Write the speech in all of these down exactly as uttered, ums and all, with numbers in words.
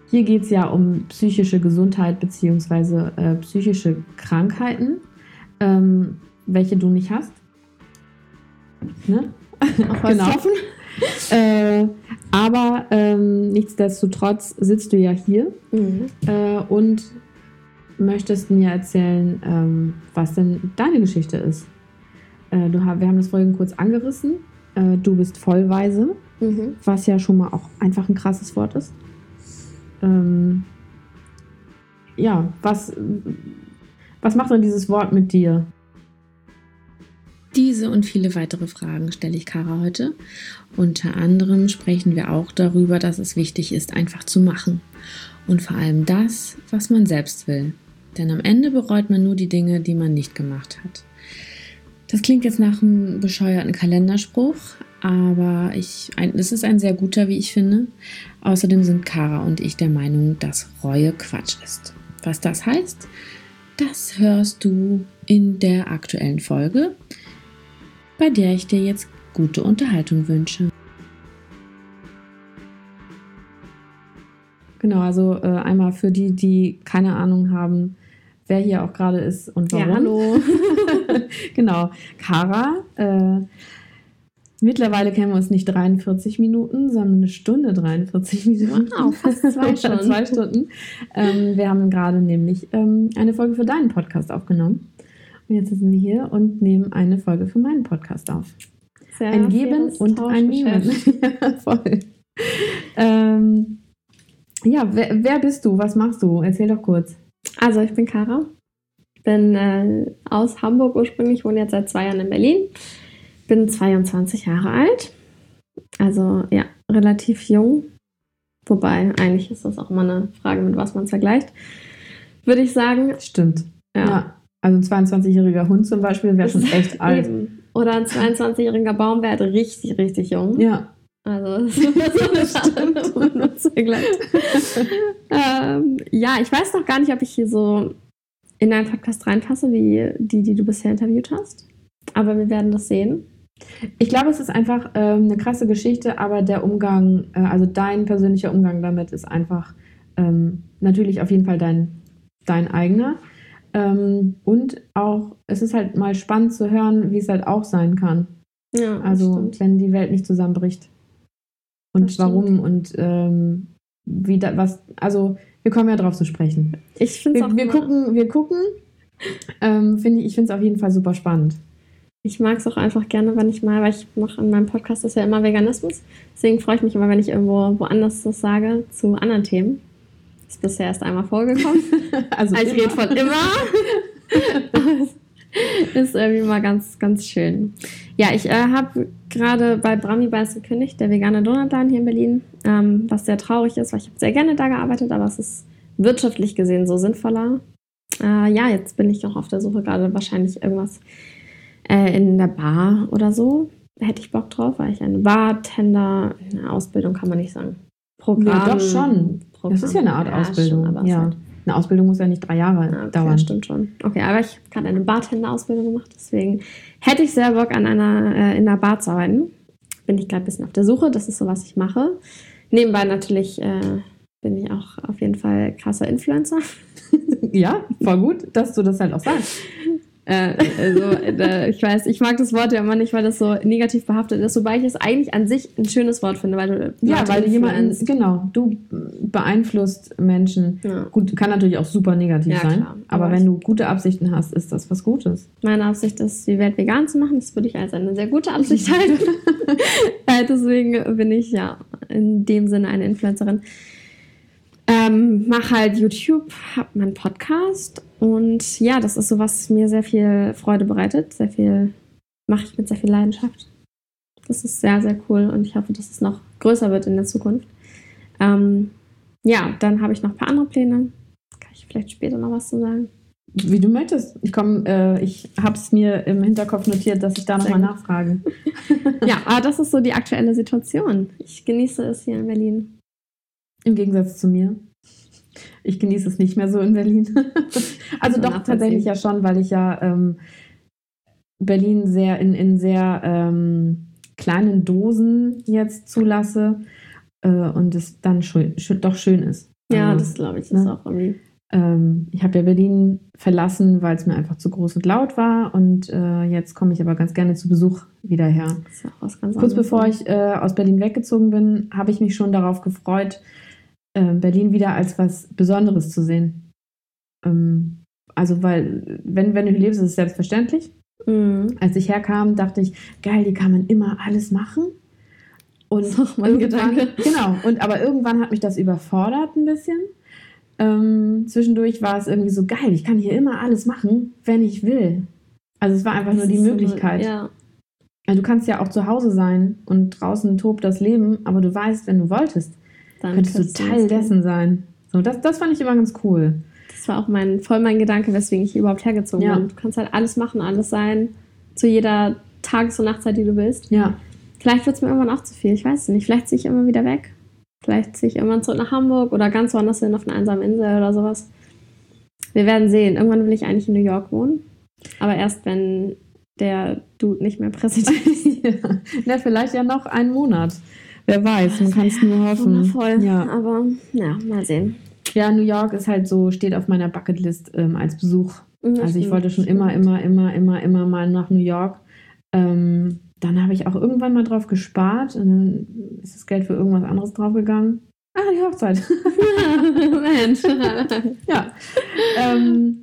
Hier geht es ja um psychische Gesundheit bzw. Äh, psychische Krankheiten, ähm, welche du nicht hast. Ne? Genau. äh, aber ähm, nichtsdestotrotz sitzt du ja hier mhm. äh, und möchtest mir erzählen, ähm, was denn deine Geschichte ist. Äh, du, wir haben das vorhin kurz angerissen. Äh, du bist vollweise, mhm. was ja schon mal auch einfach ein krasses Wort ist. Ähm, ja, was, was macht denn dieses Wort mit dir? Diese und viele weitere Fragen stelle ich Kara heute. Unter anderem sprechen wir auch darüber, dass es wichtig ist, einfach zu machen. Und vor allem das, was man selbst will. Denn am Ende bereut man nur die Dinge, die man nicht gemacht hat. Das klingt jetzt nach einem bescheuerten Kalenderspruch, aber ich, ein, es ist ein sehr guter, wie ich finde. Außerdem sind Kara und ich der Meinung, dass Reue Quatsch ist. Was das heißt, das hörst du in der aktuellen Folge, bei der ich dir jetzt gute Unterhaltung wünsche. Genau, also äh, einmal für die, die keine Ahnung haben, wer hier auch gerade ist und warum. Ja, hallo. Genau, Kara. Äh, mittlerweile kennen wir uns nicht dreiundvierzig Minuten, sondern eine Stunde dreiundvierzig Minuten. Wow, fast zwei Stunden. zwei Stunden. Ähm, wir haben gerade nämlich ähm, eine Folge für deinen Podcast aufgenommen. Und jetzt sitzen wir hier und nehmen eine Folge für meinen Podcast auf. Sehr ein Geben und ein Nehmen. Ja, voll. Ähm, ja, wer, wer bist du? Was machst du? Erzähl doch kurz. Also ich bin Kara, bin äh, aus Hamburg ursprünglich, wohne jetzt seit zwei Jahren in Berlin, bin zweiundzwanzig Jahre alt, also ja, relativ jung, wobei eigentlich ist das auch immer eine Frage, mit was man es vergleicht, würde ich sagen. Stimmt, ja. ja. Also ein zweiundzwanzigjähriger Hund zum Beispiel wäre schon echt alt. Eben. Oder ein zweiundzwanzigjähriger Baum wäre halt richtig, richtig jung. Ja. Also das stimmt. ähm, ja, ich weiß noch gar nicht, ob ich hier so in deinen Podcast reinpasse, wie die, die du bisher interviewt hast. Aber wir werden das sehen. Ich glaube, es ist einfach ähm, eine krasse Geschichte, aber der Umgang, äh, also dein persönlicher Umgang damit ist einfach ähm, natürlich auf jeden Fall dein, dein eigener. Ähm, und auch, es ist halt mal spannend zu hören, wie es halt auch sein kann. Ja, also stimmt. wenn die Welt nicht zusammenbricht. Und warum und ähm, wie da, was, also wir kommen ja drauf zu sprechen. Ich finde wir, wir gucken, wir gucken, ähm, finde ich, ich finde es auf jeden Fall super spannend. Ich mag es auch einfach gerne, wenn ich mal, weil ich mache in meinem Podcast ist ja immer Veganismus, deswegen freue ich mich immer, wenn ich irgendwo woanders das sage zu anderen Themen. Das ist bisher erst einmal vorgekommen. also ich rede von immer. Ist irgendwie mal ganz, ganz schön. Ja, ich äh, habe gerade bei Brami Bites gekündigt, der vegane Donutladen hier in Berlin, ähm, was sehr traurig ist, weil ich habe sehr gerne da gearbeitet, aber es ist wirtschaftlich gesehen so sinnvoller. Äh, ja, jetzt bin ich auch auf der Suche gerade wahrscheinlich irgendwas äh, in der Bar oder so. Da hätte ich Bock drauf, weil ich eine Bartender, eine Ausbildung kann man nicht sagen. Programm. Ja, doch schon. Programm. Das ist ja eine Art ja, Ausbildung. Schon, aber ja. halt Eine Ausbildung muss ja nicht drei Jahre ja, okay, dauern. Stimmt schon. Okay, aber ich habe gerade eine Bartender-Ausbildung gemacht, deswegen hätte ich sehr Bock, an einer, äh, in einer Bar zu arbeiten. Bin ich gerade ein bisschen auf der Suche, das ist so, was ich mache. Nebenbei natürlich äh, bin ich auch auf jeden Fall krasser Influencer. Ja, voll gut, dass du das halt auch sagst. Äh, also, äh, ich weiß, ich mag das Wort ja immer nicht, weil das so negativ behaftet ist, wobei ich es eigentlich an sich ein schönes Wort finde, weil du ja, weil du jemanden, genau, du beeinflusst Menschen. Ja. Gut, kann natürlich auch super negativ ja, sein, klar. aber, aber wenn du gute Absichten hast, ist das was Gutes. Meine Absicht ist, die Welt vegan zu machen, das würde ich als eine sehr gute Absicht halten. äh, deswegen bin ich ja in dem Sinne eine Influencerin. Ähm, mache halt YouTube, habe meinen Podcast und ja, das ist so, was mir sehr viel Freude bereitet. Sehr viel, mache ich mit sehr viel Leidenschaft. Das ist sehr, sehr cool und ich hoffe, dass es noch größer wird in der Zukunft. Ähm, ja, dann habe ich noch ein paar andere Pläne. Kann ich vielleicht später noch was zu sagen? Wie du möchtest. Ich komme, äh, ich habe es mir im Hinterkopf notiert, dass ich da nochmal nachfrage. Ja, aber das ist so die aktuelle Situation. Ich genieße es hier in Berlin. Im Gegensatz zu mir. Ich genieße es nicht mehr so in Berlin. Also doch tatsächlich ja schon, weil ich ja ähm, Berlin sehr in, in sehr ähm, kleinen Dosen jetzt zulasse äh, und es dann schön, schön, doch schön ist. Ja, also, das glaube ich, ist ne? auch irgendwie. Ähm, ich habe ja Berlin verlassen, weil es mir einfach zu groß und laut war. Und äh, jetzt komme ich aber ganz gerne zu Besuch wieder her. Das ist auch was ganz Kurz anderes. bevor ich äh, aus Berlin weggezogen bin, habe ich mich schon darauf gefreut, äh, Berlin wieder als was Besonderes zu sehen. Ähm, also, weil, wenn, wenn du hier lebst, ist es selbstverständlich. Mhm. Als ich herkam, dachte ich, geil, hier kann man immer alles machen. Und Das ist auch mein irgendwann, Gedanke. genau, und aber irgendwann hat mich das überfordert ein bisschen. Ähm, zwischendurch war es irgendwie so geil, ich kann hier immer alles machen, wenn ich will. Also es war einfach nur Das die ist so Möglichkeit. eine- Ja. Ja, du kannst ja auch zu Hause sein und draußen tobt das Leben, aber du weißt, wenn du wolltest, Dann könntest du Teil das dessen sein. So, das, das fand ich immer ganz cool. Das war auch mein, voll mein Gedanke, weswegen ich hier überhaupt hergezogen Ja. bin. Du kannst halt alles machen, alles sein, zu jeder Tages- und Nachtzeit, die du willst. Ja, Vielleicht wird es mir irgendwann auch zu viel, ich weiß es nicht. Vielleicht ziehe ich immer wieder weg. Vielleicht ziehe ich irgendwann zurück nach Hamburg oder ganz woanders hin, auf einer einsamen Insel oder sowas. Wir werden sehen. Irgendwann will ich eigentlich in New York wohnen. Aber erst, wenn der Dude nicht mehr Präsident ist. ja. Na, vielleicht ja noch einen Monat. Wer weiß, man kann es nur hoffen. Wundervoll. Ja. Aber ja, mal sehen. Ja, New York ist halt so, steht auf meiner Bucketlist ähm, als Besuch. Also ich wollte schon immer, immer, immer, immer, immer mal nach New York. Ähm, dann habe ich auch irgendwann mal drauf gespart und dann ist das Geld für irgendwas anderes draufgegangen. Ah, die Hochzeit. Mensch. ja. Ähm,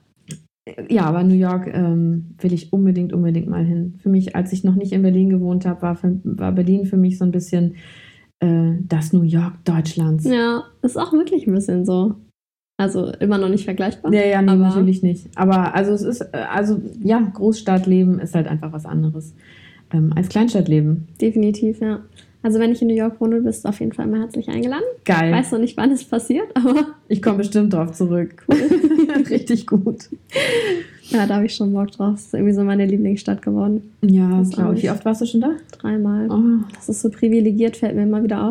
ja, aber New York ähm, will ich unbedingt, unbedingt mal hin. Für mich, als ich noch nicht in Berlin gewohnt habe, war, für, war Berlin für mich so ein bisschen äh, das New York Deutschlands. Ja, ist auch wirklich ein bisschen so. Also immer noch nicht vergleichbar. Ja, ja, nee, aber natürlich nicht. Aber also es ist, äh, also ja, Großstadtleben ist halt einfach was anderes ähm, als Kleinstadtleben. definitiv, ja. Also wenn ich in New York wohne, bist du auf jeden Fall immer herzlich eingeladen. Geil. Ich weiß noch nicht, wann es passiert, aber Ich komme bestimmt drauf zurück. Richtig gut. ja, da habe ich schon Bock drauf. Das ist irgendwie so meine Lieblingsstadt geworden. Ja, Das glaube auch ich. Wie oft warst du schon da? Dreimal. Oh. Das ist so privilegiert, fällt mir immer wieder auf.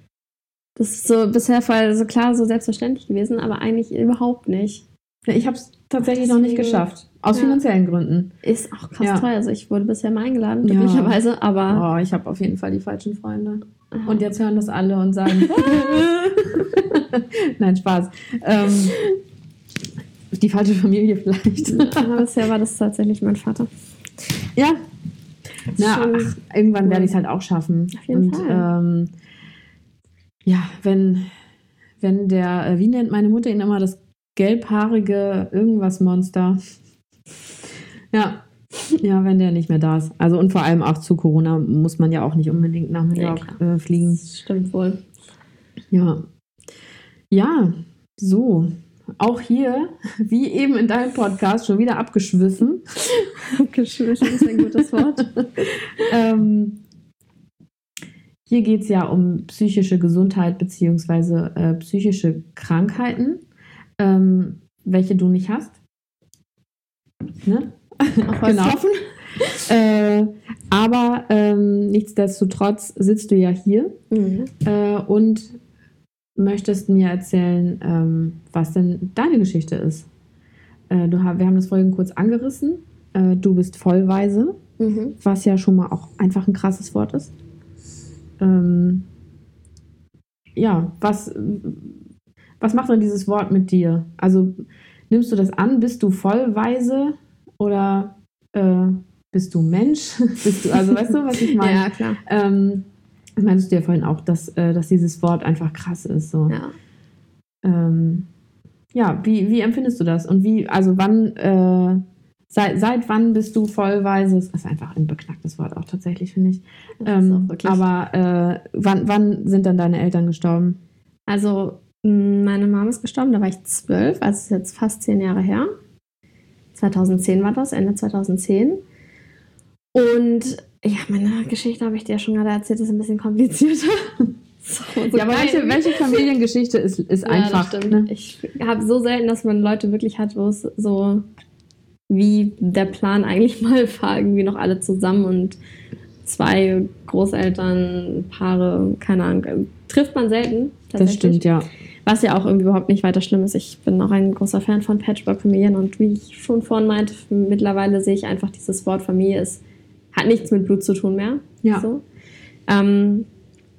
Das ist so bisher voll so klar, so selbstverständlich gewesen, aber eigentlich überhaupt nicht. Ja, ich habe es tatsächlich noch nicht Deswegen- geschafft. Aus Ja. finanziellen Gründen. Ist auch krass Ja. teuer. Also ich wurde bisher mal eingeladen, Ja. glücklicherweise, aber Oh, ich habe auf jeden Fall die falschen Freunde. ja. Und jetzt hören das alle und sagen, nein, Spaß. Ähm, die falsche Familie vielleicht. aber bisher war das tatsächlich mein Vater. Ja. Na, Schon ach, irgendwann werde ich es halt auch schaffen. Auf jeden und, Fall. Ähm, ja, wenn, wenn der, äh, wie nennt meine Mutter ihn immer, das gelbhaarige irgendwas Monster. Ja. Ja, wenn der nicht mehr da ist. Also und vor allem auch zu Corona muss man ja auch nicht unbedingt nach New Ja, York äh, fliegen. Das stimmt wohl. Ja. Ja, so. Auch hier, wie eben in deinem Podcast, schon wieder abgeschwiffen. Abgeschwiffen ist ein gutes Wort. ähm, hier geht es ja um psychische Gesundheit bzw. Äh, psychische Krankheiten, ähm, welche du nicht hast. Ne? Auf was hoffen? Äh, aber ähm, nichtsdestotrotz sitzt du ja hier Mhm. äh, und möchtest mir erzählen, ähm, was denn deine Geschichte ist. Äh, du, wir haben das vorhin kurz angerissen. Äh, du bist vollweise, Mhm. was ja schon mal auch einfach ein krasses Wort ist. Ähm, ja, was, was macht denn dieses Wort mit dir? Also nimmst du das an? Bist du vollweise oder äh, bist du Mensch? bist du, also weißt du, was ich meine? Ja, klar. Ähm, das meintest du ja vorhin auch, dass, äh, dass dieses Wort einfach krass ist. So. Ja. Ähm, ja, wie, wie empfindest du das? Und wie, also wann, äh, seit, seit wann bist du vollweise? Das ist einfach ein beknacktes Wort auch tatsächlich, finde ich. Das ist Ähm, auch wirklich. aber äh, wann, wann sind dann deine Eltern gestorben? Also, mh, meine Mama ist gestorben, da war ich zwölf, also ist jetzt fast zehn Jahre her. zweitausendzehn war das, Ende zweitausendzehn. Und ja, meine Geschichte habe ich dir ja schon gerade erzählt, ist ein bisschen komplizierter. So, so ja, aber klein. welche, welche Familiengeschichte ist, ist Ja, einfach? das stimmt. Ne? Ich habe so selten, dass man Leute wirklich hat, wo es so wie der Plan eigentlich mal war, irgendwie noch alle zusammen und zwei Großeltern, Paare, keine Ahnung, trifft man selten. Das stimmt, ja. Was ja auch irgendwie überhaupt nicht weiter schlimm ist. Ich bin auch ein großer Fan von Patchwork-Familien und wie ich schon vorhin meinte, mittlerweile sehe ich einfach, dieses Wort Familie ist, hat nichts mit Blut zu tun mehr. Ja. So. Ähm,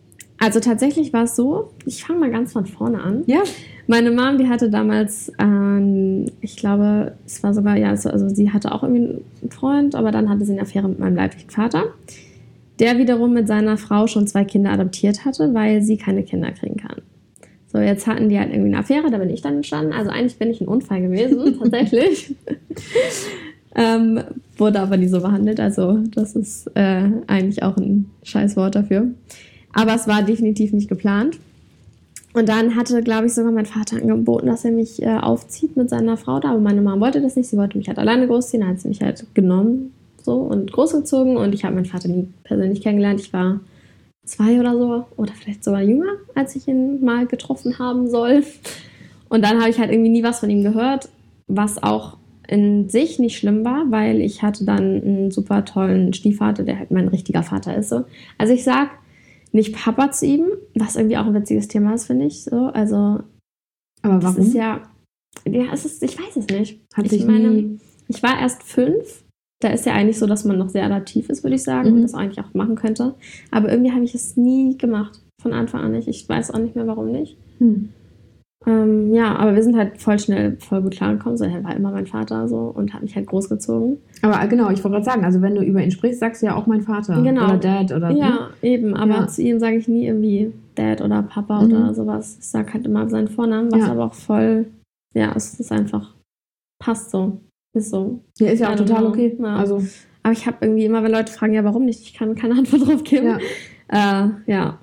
Also tatsächlich war es so, ich fange mal ganz von vorne an. Ja. Meine Mom, die hatte damals, ähm, ich glaube, es war sogar, ja, also sie hatte auch irgendwie einen Freund, aber dann hatte sie eine Affäre mit meinem leiblichen Vater, der wiederum mit seiner Frau schon zwei Kinder adoptiert hatte, weil sie keine Kinder kriegen kann. So, jetzt hatten die halt irgendwie eine Affäre, da bin ich dann entstanden. Also eigentlich bin ich ein Unfall gewesen, tatsächlich. ähm, wurde aber nie so behandelt, also das ist äh, eigentlich auch ein Scheißwort dafür. Aber es war definitiv nicht geplant. Und dann hatte, glaube ich, sogar mein Vater angeboten, dass er mich äh, aufzieht mit seiner Frau da. Aber meine Mama wollte das nicht. Sie wollte mich halt alleine großziehen. Dann hat sie mich halt genommen so und großgezogen. Und ich habe meinen Vater nie persönlich kennengelernt. Ich war zwei oder so. Oder vielleicht sogar jünger, als ich ihn mal getroffen haben soll. Und dann habe ich halt irgendwie nie was von ihm gehört. Was auch in sich nicht schlimm war, weil ich hatte dann einen super tollen Stiefvater, der halt mein richtiger Vater ist. So. Also ich sag nicht Papa zu ihm, was irgendwie auch ein witziges Thema ist, finde ich. So. Also, aber das warum? ist ja, ja es ist, ich weiß es nicht. Hat ich sich meine, nie... ich war erst fünf. Da ist ja eigentlich so, dass man noch sehr adaptiv ist, würde ich sagen, Mhm. und das eigentlich auch machen könnte. Aber irgendwie habe ich es nie gemacht. Von Anfang an nicht. Ich weiß auch nicht mehr, warum nicht. Hm. Ähm, ja, aber wir sind halt voll schnell voll gut klargekommen. So, er war immer mein Vater so und hat mich halt großgezogen. Aber genau, ich wollte gerade sagen, also wenn du über ihn sprichst, sagst du ja auch mein Vater Genau. oder Dad oder Ja, ne? eben. Aber Ja. zu ihm sage ich nie irgendwie Dad oder Papa Mhm. oder sowas. Ich sage halt immer seinen Vornamen, was Ja. aber auch voll, ja, es ist einfach, passt so. Ist so. Ja, ist ja I auch don't total know. okay. Ja. Also, Aber ich habe irgendwie immer, wenn Leute fragen, ja, warum nicht? Ich kann keine Antwort drauf geben. ja. Äh, ja.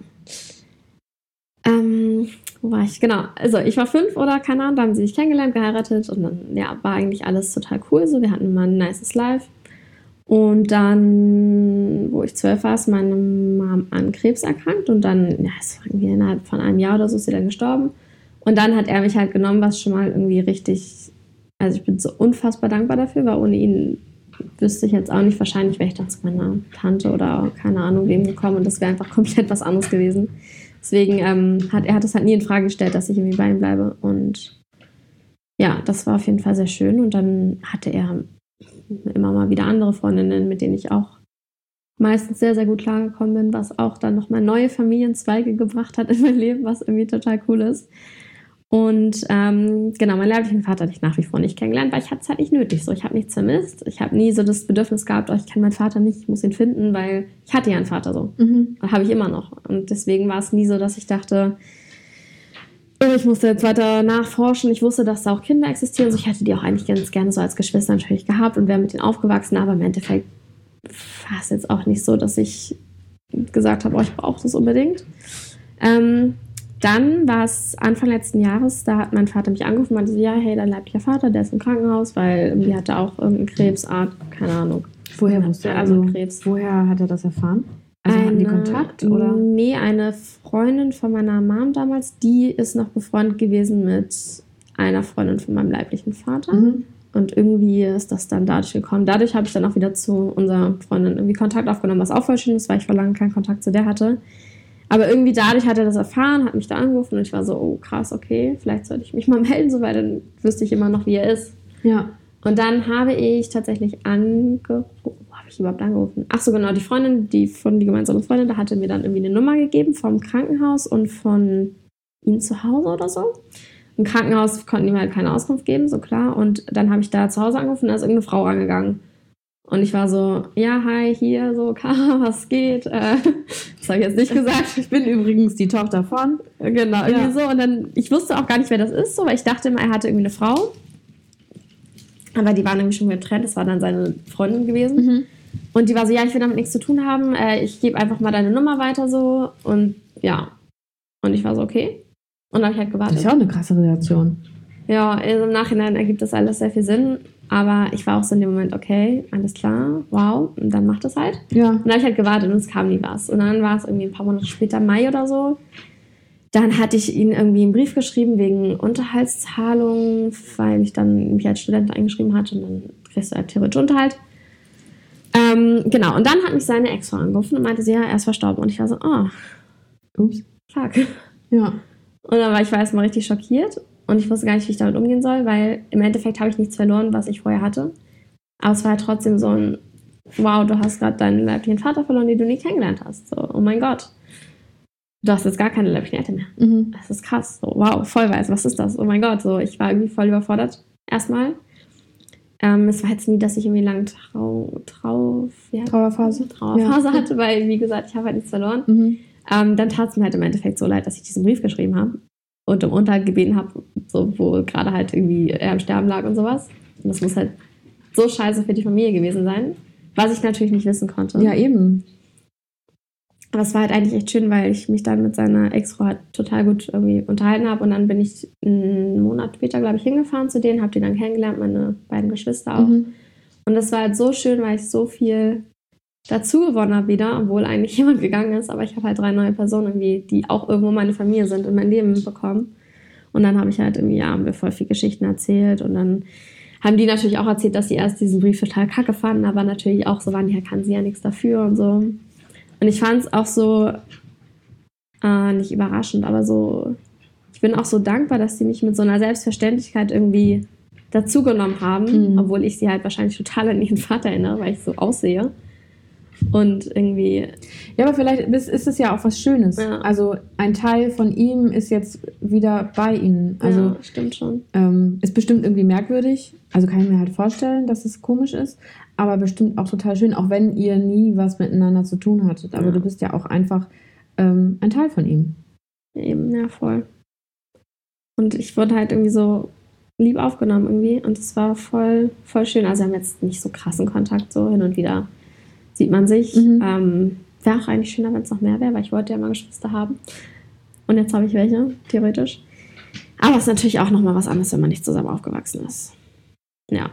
Ähm, wo war ich? Genau. Also ich war fünf oder keine Ahnung, da haben sie sich kennengelernt, geheiratet und dann, ja, war eigentlich alles total cool. So, wir hatten immer ein nices Life. Und dann, wo ich zwölf war, ist meine Mom an Krebs erkrankt und dann, ja, es war irgendwie innerhalb von einem Jahr oder so ist sie dann gestorben. Und dann hat er mich halt genommen, was schon mal irgendwie richtig, also ich bin so unfassbar dankbar dafür, weil ohne ihn wüsste ich jetzt auch nicht, wahrscheinlich wäre ich dann zu meiner Tante oder keine Ahnung wem gekommen und das wäre einfach komplett was anderes gewesen. Deswegen ähm, hat er hat es halt nie in Frage gestellt, dass ich irgendwie bei ihm bleibe und ja, das war auf jeden Fall sehr schön und dann hatte er immer mal wieder andere Freundinnen, mit denen ich auch meistens sehr, sehr gut klargekommen bin, was auch dann nochmal neue Familienzweige gebracht hat in mein Leben, was irgendwie total cool ist. Und ähm, genau, meinen leiblichen Vater hatte ich nach wie vor nicht kennengelernt, weil ich hatte es halt nicht nötig. So, ich habe nichts vermisst. Ich habe nie so das Bedürfnis gehabt, oh, ich kenne meinen Vater nicht, ich muss ihn finden, weil ich hatte ja einen Vater so. Mhm. Habe ich immer noch. Und deswegen war es nie so, dass ich dachte, oh, ich musste jetzt weiter nachforschen. Ich wusste, dass da auch Kinder existieren. Also ich hätte die auch eigentlich ganz gerne so als Geschwister natürlich gehabt und wäre mit denen aufgewachsen. Aber im Endeffekt war es jetzt auch nicht so, dass ich gesagt habe, oh, ich brauche das unbedingt. Ähm, Dann war es Anfang letzten Jahres, da hat mein Vater mich angerufen und meinte so, ja, hey, dein leiblicher Vater, der ist im Krankenhaus, weil irgendwie hat er auch irgendeine Krebsart, keine Ahnung. Woher wusste er, also Krebs. woher hat er das erfahren? Also hatten die Kontakt, oder? Nee, eine Freundin von meiner Mom damals, die ist noch befreundet gewesen mit einer Freundin von meinem leiblichen Vater. Mhm. Und irgendwie ist das dann dadurch gekommen. Dadurch habe ich dann auch wieder zu unserer Freundin irgendwie Kontakt aufgenommen, was auch voll schön ist, weil ich vor langem keinen Kontakt zu der hatte. Aber irgendwie dadurch hat er das erfahren, hat mich da angerufen und ich war so, oh krass, okay, vielleicht sollte ich mich mal melden, so, weil dann wüsste ich immer noch, wie er ist. Ja. Und dann habe ich tatsächlich angerufen, wo habe ich überhaupt angerufen? Ach so, genau, die Freundin, die von die gemeinsame Freundin, da hatte mir dann irgendwie eine Nummer gegeben vom Krankenhaus und von ihm zu Hause oder so. Im Krankenhaus konnten die mir halt keine Auskunft geben, so klar. Und dann habe ich da zu Hause angerufen und da ist irgendeine Frau rangegangen. Und ich war so, ja, hi, hier, so, Kara, was geht? Äh, das habe ich jetzt nicht gesagt. Ich bin übrigens die Tochter von. Genau, irgendwie Ja. so. Und dann, ich wusste auch gar nicht, wer das ist, so, weil ich dachte immer, er hatte irgendwie eine Frau. Aber die waren irgendwie schon getrennt. Das war dann seine Freundin gewesen. Mhm. Und die war so, ja, ich will damit nichts zu tun haben. Äh, ich gebe einfach mal deine Nummer weiter, so. Und ja. Und ich war so, okay. Und dann habe ich halt Das gewartet. ist ja auch eine krasse Reaktion. Ja, also im Nachhinein ergibt das alles sehr viel Sinn. Aber ich war auch so in dem Moment, okay, alles klar, wow, und dann macht es halt. Ja. Und dann habe ich halt gewartet und es kam nie was. Und dann war es irgendwie ein paar Monate später, Mai oder so. Dann hatte ich ihnen irgendwie einen Brief geschrieben wegen Unterhaltszahlungen, weil ich dann mich als Student eingeschrieben hatte und dann kriegst du halt theoretisch Unterhalt. Ähm, genau, und dann hat mich seine Ex-Frau angerufen und meinte, sie, ja, er ist verstorben. Und ich war so, oh, Ups. fuck. Ja. Und dann war ich war erstmal richtig schockiert und ich wusste gar nicht, wie ich damit umgehen soll, weil im Endeffekt habe ich nichts verloren, was ich vorher hatte. Aber es war halt trotzdem so ein, wow, du hast gerade deinen leiblichen Vater verloren, den du nie kennengelernt hast. So, oh mein Gott. du hast jetzt gar keine leiblichen Eltern mehr. Mhm. Das ist krass. So, wow, voll weiß, was ist das? Oh mein Gott, so, ich war irgendwie voll überfordert erstmal. Ähm, es war jetzt nie, dass ich irgendwie lange Trau, Trau, ja, Trauerphase. Trauerphase Ja. hatte, weil, wie gesagt, ich habe halt nichts verloren. Mhm. Ähm, dann tat es mir halt im Endeffekt so leid, dass ich diesen Brief geschrieben habe und um Unterhalt gebeten habe, so, wo gerade halt irgendwie er im Sterben lag und sowas. Und das muss halt so scheiße für die Familie gewesen sein, was ich natürlich nicht wissen konnte. Ja, eben. Aber es war halt eigentlich echt schön, weil ich mich dann mit seiner Ex-Frau halt total gut irgendwie unterhalten habe. Und dann bin ich einen Monat später, glaube ich, hingefahren zu denen, habe die dann kennengelernt, meine beiden Geschwister auch. Mhm. Und das war halt so schön, weil ich so viel dazu gewonnen habe wieder, obwohl eigentlich jemand gegangen ist. Aber ich habe halt drei neue Personen irgendwie, die auch irgendwo meine Familie sind, in mein Leben bekommen. Und dann habe ich halt irgendwie, ja, haben wir voll viel Geschichten erzählt. Und dann haben die natürlich auch erzählt, dass sie erst diesen Brief total kacke fanden, aber natürlich auch so waren, ja, kann sie ja nichts dafür und so. Und ich fand es auch so, äh, nicht überraschend, aber so, ich bin auch so dankbar, dass die mich mit so einer Selbstverständlichkeit irgendwie dazugenommen haben, Mhm. obwohl ich sie halt wahrscheinlich total an ihren Vater erinnere, weil ich so aussehe. Und irgendwie, Ja, aber vielleicht ist, ist es ja auch was Schönes. Ja. Also ein Teil von ihm ist jetzt wieder bei ihnen. Also ja, stimmt schon. ähm, ist bestimmt irgendwie merkwürdig. Also kann ich mir halt vorstellen, dass es komisch ist. Aber bestimmt auch total schön, auch wenn ihr nie was miteinander zu tun hattet. Aber Ja. du bist ja auch einfach ähm, ein Teil von ihm. Eben, ja, voll. Und ich wurde halt irgendwie so lieb aufgenommen irgendwie und es war voll, voll schön. Also wir haben jetzt nicht so krassen Kontakt, so hin und wieder sieht man sich. Mhm. Ähm, wäre auch eigentlich schöner, wenn es noch mehr wäre, weil ich wollte ja mal Geschwister haben. Und jetzt habe ich welche, theoretisch. Aber es ist natürlich auch nochmal was anderes, wenn man nicht zusammen aufgewachsen ist. Ja.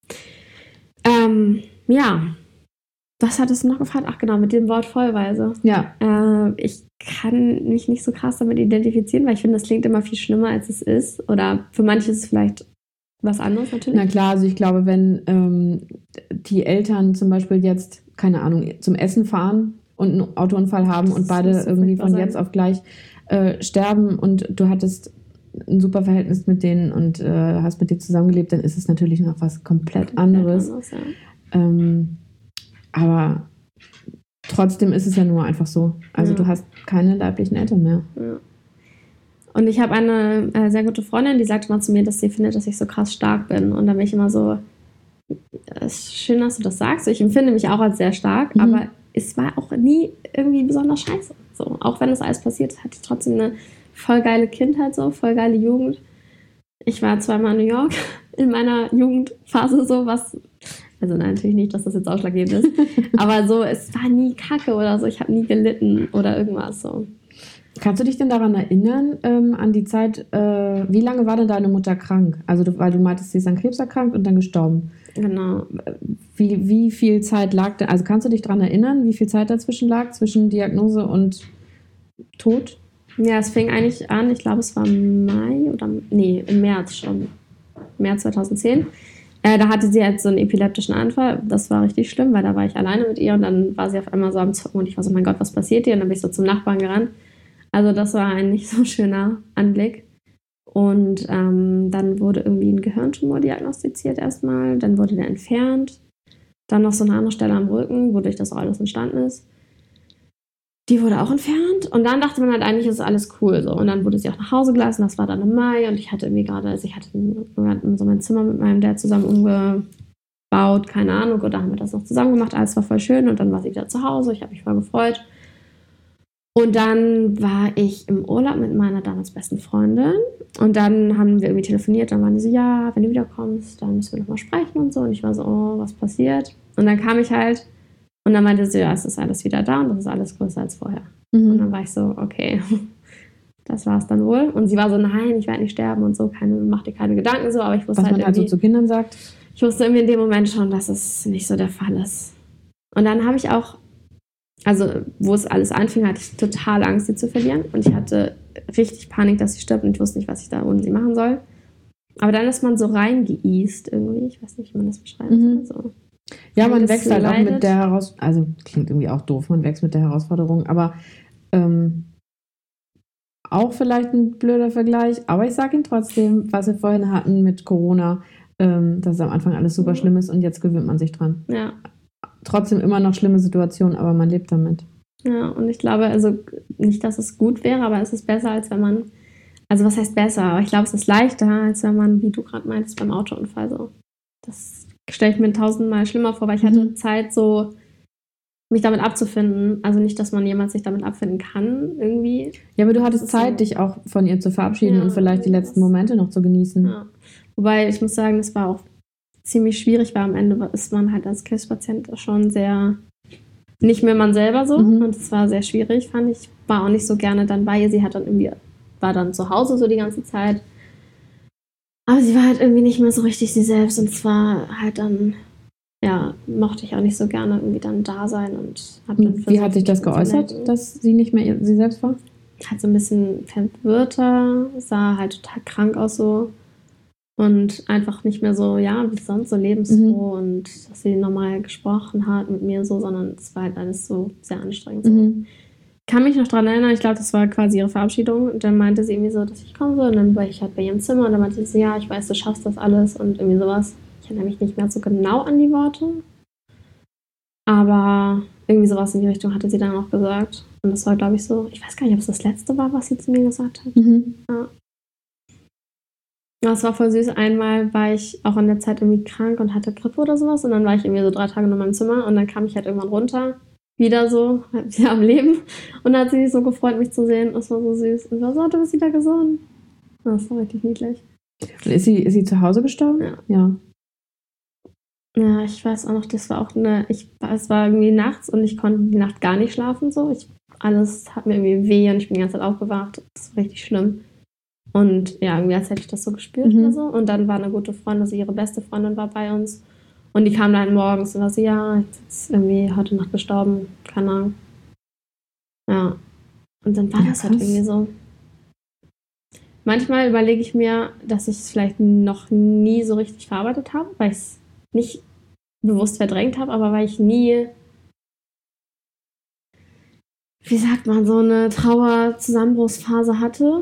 Ähm, ja. Was hattest du noch gefragt? Ach genau, mit dem Wort vollweise. Ja. Äh, ich kann mich nicht so krass damit identifizieren, weil ich finde, das klingt immer viel schlimmer, als es ist. Oder für manche ist es vielleicht was anderes natürlich. Na klar, also ich glaube, wenn ähm, die Eltern zum Beispiel jetzt, keine Ahnung, zum Essen fahren und einen Autounfall haben und Das beide muss so irgendwie furchtbar von sein. jetzt auf gleich äh, sterben und du hattest ein super Verhältnis mit denen und äh, hast mit denen zusammengelebt, dann ist es natürlich noch was komplett anderes. Anderes, ja. Ähm, aber trotzdem ist es ja nur einfach so. Also Ja. du hast keine leiblichen Eltern mehr. Ja. Und ich habe eine äh, sehr gute Freundin, die sagte mal zu mir, dass sie findet, dass ich so krass stark bin. Und da bin ich immer so, es ist schön, dass du das sagst. Ich empfinde mich auch als sehr stark, Mhm. aber es war auch nie irgendwie besonders scheiße. So, auch wenn das alles passiert ist, hatte ich trotzdem eine voll geile Kindheit, so voll geile Jugend. Ich war zweimal in New York in meiner Jugendphase, so was, also nein, natürlich nicht, dass das jetzt ausschlaggebend ist, aber so, es war nie Kacke oder so, ich habe nie gelitten oder irgendwas so. Kannst du dich denn daran erinnern, ähm, an die Zeit, äh, wie lange war denn deine Mutter krank? Also du, weil du meintest, sie ist an Krebs erkrankt und dann gestorben. Genau. Wie, wie viel Zeit lag da, also kannst du dich daran erinnern, wie viel Zeit dazwischen lag, zwischen Diagnose und Tod? Ja, es fing eigentlich an, ich glaube, es war im Mai oder, nee, im März schon, März zweitausendzehn. Äh, da hatte sie halt so einen epileptischen Anfall. Das war richtig schlimm, weil da war ich alleine mit ihr und dann war sie auf einmal so am Zucken und ich war so, mein Gott, was passiert hier? Und dann bin ich so zum Nachbarn gerannt. Also das war ein nicht so schöner Anblick. Und ähm, dann wurde irgendwie ein Gehirntumor diagnostiziert erstmal. Dann wurde der entfernt. Dann noch so eine andere Stelle am Rücken, wodurch das auch alles entstanden ist. Die wurde auch entfernt. Und dann dachte man halt, eigentlich ist alles cool. So. Und dann wurde sie auch nach Hause gelassen. Das war dann im Mai. Und ich hatte irgendwie gerade, also ich hatte so mein Zimmer mit meinem Dad zusammen umgebaut. Keine Ahnung. Und da haben wir das noch zusammen gemacht. Alles war voll schön. Und dann war sie wieder zu Hause. Ich habe mich voll gefreut. Und dann war ich im Urlaub mit meiner damals besten Freundin. Und dann haben wir irgendwie telefoniert. Dann waren die so, ja, wenn du wiederkommst, dann müssen wir nochmal sprechen und so. Und ich war so, oh, was passiert? Und dann kam ich halt. Und dann meinte sie, ja, es ist alles wieder da und das ist alles größer als vorher. Mhm. Und dann war ich so, okay, das war's dann wohl. Und sie war so, nein, ich werde nicht sterben und so, keine, mach dir keine Gedanken so. Aber ich wusste Was halt man halt so irgendwie, zu Kindern sagt. ich wusste irgendwie in dem Moment schon, dass es nicht so der Fall ist. Und dann habe ich auch, also wo es alles anfing, hatte ich total Angst, sie zu verlieren. Und ich hatte richtig Panik, dass sie stirbt und ich wusste nicht, was ich da ohne sie machen soll. Aber dann ist man so reingeeast irgendwie. Ich weiß nicht, wie man das beschreiben Mhm. soll. So. Ja, man das wächst halt auch leidet. mit der Herausforderung, also klingt irgendwie auch doof, man wächst mit der Herausforderung, aber ähm, auch vielleicht ein blöder Vergleich, aber ich sage ihn trotzdem, was wir vorhin hatten mit Corona, ähm, dass am Anfang alles super Ja. schlimm ist und jetzt gewöhnt man sich dran. Ja, Trotzdem immer noch schlimme Situationen, aber man lebt damit. Ja, und ich glaube, also nicht, dass es gut wäre, aber es ist besser, als wenn man, also was heißt besser? Aber ich glaube, es ist leichter, als wenn man, wie du gerade meintest, beim Autounfall so. Das stelle ich mir tausendmal schlimmer vor, weil ich hatte Mhm. Zeit, so mich damit abzufinden. Also nicht, dass man jemals sich damit abfinden kann, irgendwie. Ja, aber du Das hattest ist Zeit, so- dich auch von ihr zu verabschieden Ja, und vielleicht die letzten das- Momente noch zu genießen. Ja. Wobei, ich muss sagen, das war auch ziemlich schwierig, weil am Ende ist man halt als Krebspatient schon sehr nicht mehr man selber so. Mhm. Und es war sehr schwierig, fand ich. War auch nicht so gerne dann bei ihr. Sie hat dann irgendwie, war dann zu Hause so die ganze Zeit. Aber sie war halt irgendwie nicht mehr so richtig sie selbst. Und es war halt dann, ja, mochte ich auch nicht so gerne irgendwie dann da sein. Und hab dann Und wie versucht, hat sich das mich zu geäußert, melden. dass sie nicht mehr ihr- sie selbst war? Halt so ein bisschen verwirrter, sah halt total krank aus so. Und einfach nicht mehr so, ja, wie sonst so lebensfroh Mhm. und dass sie normal gesprochen hat mit mir so, sondern es war halt alles so sehr anstrengend. So. Mhm. Kann mich noch dran erinnern, ich glaube, das war quasi ihre Verabschiedung. Und dann meinte sie irgendwie so, dass ich komme so. Und dann war ich halt bei ihrem Zimmer und dann meinte sie, ja, ich weiß, du schaffst das alles und irgendwie sowas. Ich erinnere mich nicht mehr so genau an die Worte. Aber irgendwie sowas in die Richtung hatte sie dann auch gesagt. Und das war, glaube ich, so, ich weiß gar nicht, ob es das letzte war, was sie zu mir gesagt hat. Mhm. Das war voll süß. Einmal war ich auch in der Zeit irgendwie krank und hatte Grippe oder sowas. Und dann war ich irgendwie so drei Tage nur in meinem Zimmer. Und dann kam ich halt irgendwann runter. Wieder so, halt wieder am Leben. Und dann hat sie sich so gefreut, mich zu sehen. Das war so süß. Und war so, oh, du bist wieder gesund. Das war richtig niedlich. Und ist sie, ist sie zu Hause gestorben? Ja. Ja. Ja, ich weiß auch noch, das war auch eine, ich, es war irgendwie nachts und ich konnte die Nacht gar nicht schlafen. So. Ich, alles hat mir irgendwie weh und ich bin die ganze Zeit aufgewacht. Das war richtig schlimm. Und ja, irgendwie als hätte ich das so gespürt Mhm. oder so. Und dann war eine gute Freundin, also ihre beste Freundin war bei uns. Und die kam dann morgens und war so, ja, jetzt ist irgendwie heute Nacht gestorben. Keine Ahnung. Ja. Und dann war Ja, das halt krass. irgendwie so. Manchmal überlege ich mir, dass ich es vielleicht noch nie so richtig verarbeitet habe, weil ich es nicht bewusst verdrängt habe, aber weil ich nie, wie sagt man, so eine Trauer-Zusammenbruchsphase hatte.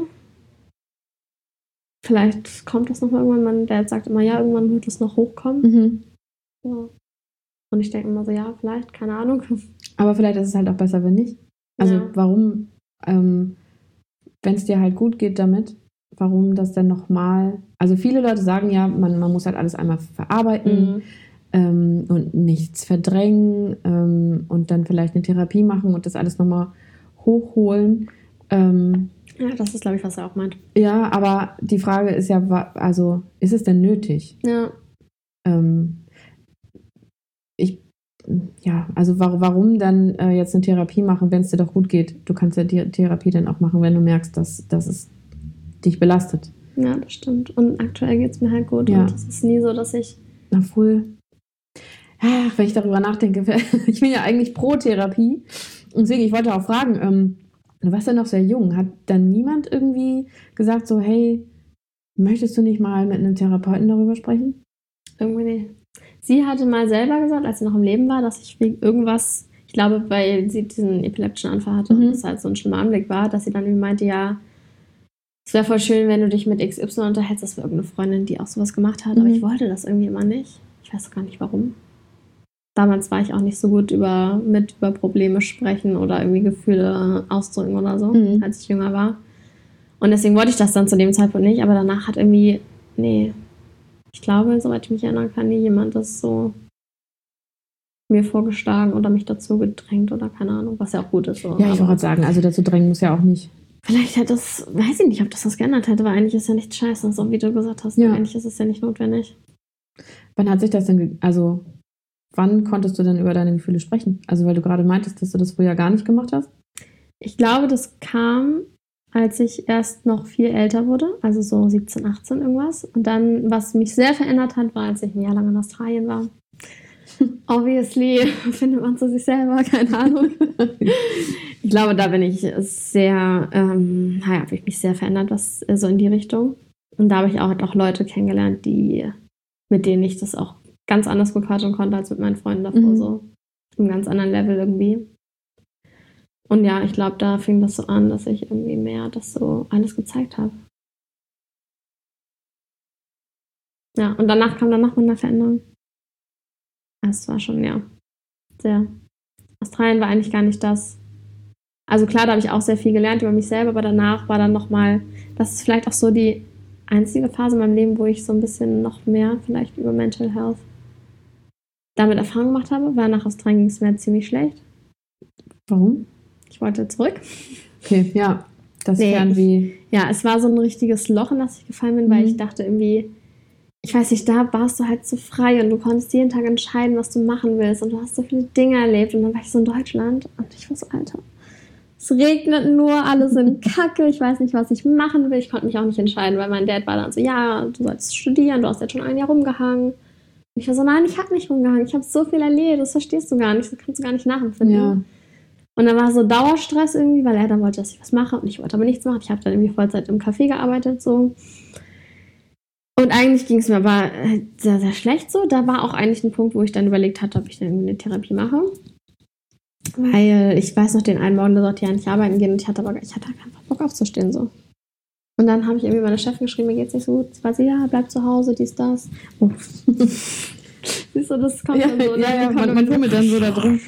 Vielleicht kommt das nochmal irgendwann. Mein Dad sagt immer, ja, irgendwann wird es noch hochkommen. Mhm. Ja. Und ich denke immer so, ja, vielleicht, keine Ahnung. Aber vielleicht ist es halt auch besser, wenn nicht. Also Ja. warum, ähm, wenn es dir halt gut geht damit, warum das denn nochmal... Also viele Leute sagen ja, man, man muss halt alles einmal verarbeiten Mhm. ähm, und nichts verdrängen ähm, und dann vielleicht eine Therapie machen und das alles nochmal hochholen. Ähm, Ja, das ist, glaube ich, was er auch meint. ja, aber die Frage ist ja, wa- also ist es denn nötig? Ja, Ähm, ich, ja, also wa- warum dann äh, jetzt eine Therapie machen, wenn es dir doch gut geht? Du kannst ja die Therapie dann auch machen, wenn du merkst, dass, dass es dich belastet. ja, das stimmt. Und aktuell geht es mir halt gut. Ja. Und es ist nie so, dass ich. Na voll. Ach, wenn ich darüber nachdenke, ich bin ja eigentlich pro Therapie. Deswegen, ich wollte auch fragen, ähm, du warst ja noch sehr jung. Hat dann niemand irgendwie gesagt, so, hey, möchtest du nicht mal mit einem Therapeuten darüber sprechen? Irgendwie nicht. Sie hatte mal selber gesagt, als sie noch im Leben war, dass ich wegen irgendwas, ich glaube, weil sie diesen epileptischen Anfall hatte Mhm. und das halt so ein schlimmer Anblick war, dass sie dann irgendwie meinte, ja, es wäre voll schön, wenn du dich mit X Y unterhältst. Das war irgendeine Freundin, die auch sowas gemacht hat, aber Mhm. ich wollte das irgendwie immer nicht. Ich weiß gar nicht warum. Damals war ich auch nicht so gut über, mit über Probleme sprechen oder irgendwie Gefühle ausdrücken oder so, Mhm. als ich jünger war. Und deswegen wollte ich das dann zu dem Zeitpunkt nicht, aber danach hat irgendwie, nee, ich glaube, soweit ich mich erinnern kann, nie jemand das so mir vorgeschlagen oder mich dazu gedrängt oder keine Ahnung, was ja auch gut ist. So. Ja, ich wollte Aber gerade sagen, also dazu drängen muss ja auch nicht. vielleicht hätte das, weiß ich nicht, ob das was geändert hätte, weil eigentlich ist ja nichts scheiße, so wie du gesagt hast. Ja. Eigentlich ist es ja nicht notwendig. Wann hat sich das denn, ge- also wann konntest du denn über deine Gefühle sprechen? Also weil du gerade meintest, dass du das früher gar nicht gemacht hast? Ich glaube, das kam, als ich erst noch viel älter wurde, also so siebzehn, achtzehn irgendwas. Und dann, was mich sehr verändert hat, war, als ich ein Jahr lang in Australien war. Obviously findet man zu sich selber, keine Ahnung. Ich glaube, da bin ich sehr, ähm, naja, habe ich mich sehr verändert, was äh, so in die Richtung. Und da habe ich auch, halt auch Leute kennengelernt, die, mit denen ich das auch ganz anders bequatschen konnte als mit meinen Freunden davor, Mhm. so. Auf einem ganz anderen Level irgendwie. Und ja, ich glaube, da fing das so an, dass ich irgendwie mehr das so alles gezeigt habe. Ja, und danach kam dann noch mal eine Veränderung. Es war schon, ja, sehr. Australien war eigentlich gar nicht das, Also klar, da habe ich auch sehr viel gelernt über mich selber, aber danach war dann nochmal, das ist vielleicht auch so die einzige Phase in meinem Leben, wo ich so ein bisschen noch mehr vielleicht über Mental Health damit Erfahrung gemacht habe, weil nach Australien ging es mir ziemlich schlecht. Warum? Ich wollte zurück. Okay, ja. Das Nee, Fernweh. Ja, es war so ein richtiges Loch, in das ich gefallen bin, weil Mhm. ich dachte irgendwie, ich weiß nicht, da warst du halt so frei und du konntest jeden Tag entscheiden, was du machen willst und du hast so viele Dinge erlebt und dann war ich so in Deutschland und ich war so, Alter, es regnet nur, alle sind kacke, ich weiß nicht, was ich machen will, ich konnte mich auch nicht entscheiden, weil mein Dad war dann so, ja, du sollst studieren, du hast jetzt schon ein Jahr rumgehangen. Und ich war so, nein, ich habe nicht rumgehangen, ich habe so viel erlebt, das verstehst du gar nicht, das kannst du gar nicht nachempfinden. Ja. Und dann war so Dauerstress irgendwie, weil er dann wollte, dass ich was mache und ich wollte aber nichts machen. Ich habe dann irgendwie Vollzeit im Café gearbeitet so. Und eigentlich ging es mir aber sehr, sehr schlecht so. Da war auch eigentlich ein Punkt, wo ich dann überlegt hatte, ob ich dann irgendwie eine Therapie mache. Weil ich weiß noch, den einen Morgen, da sollte ich ja nicht arbeiten gehen und ich hatte aber ich hatte einfach Bock aufzustehen so. Und dann habe ich irgendwie meiner Chefin geschrieben, mir geht's nicht so gut. Sie war so, ja, bleib zu Hause, dies, das. Oh. Siehst du, das kommt Ja, dann so. ja, ja, man, man fummelt dann so da drin.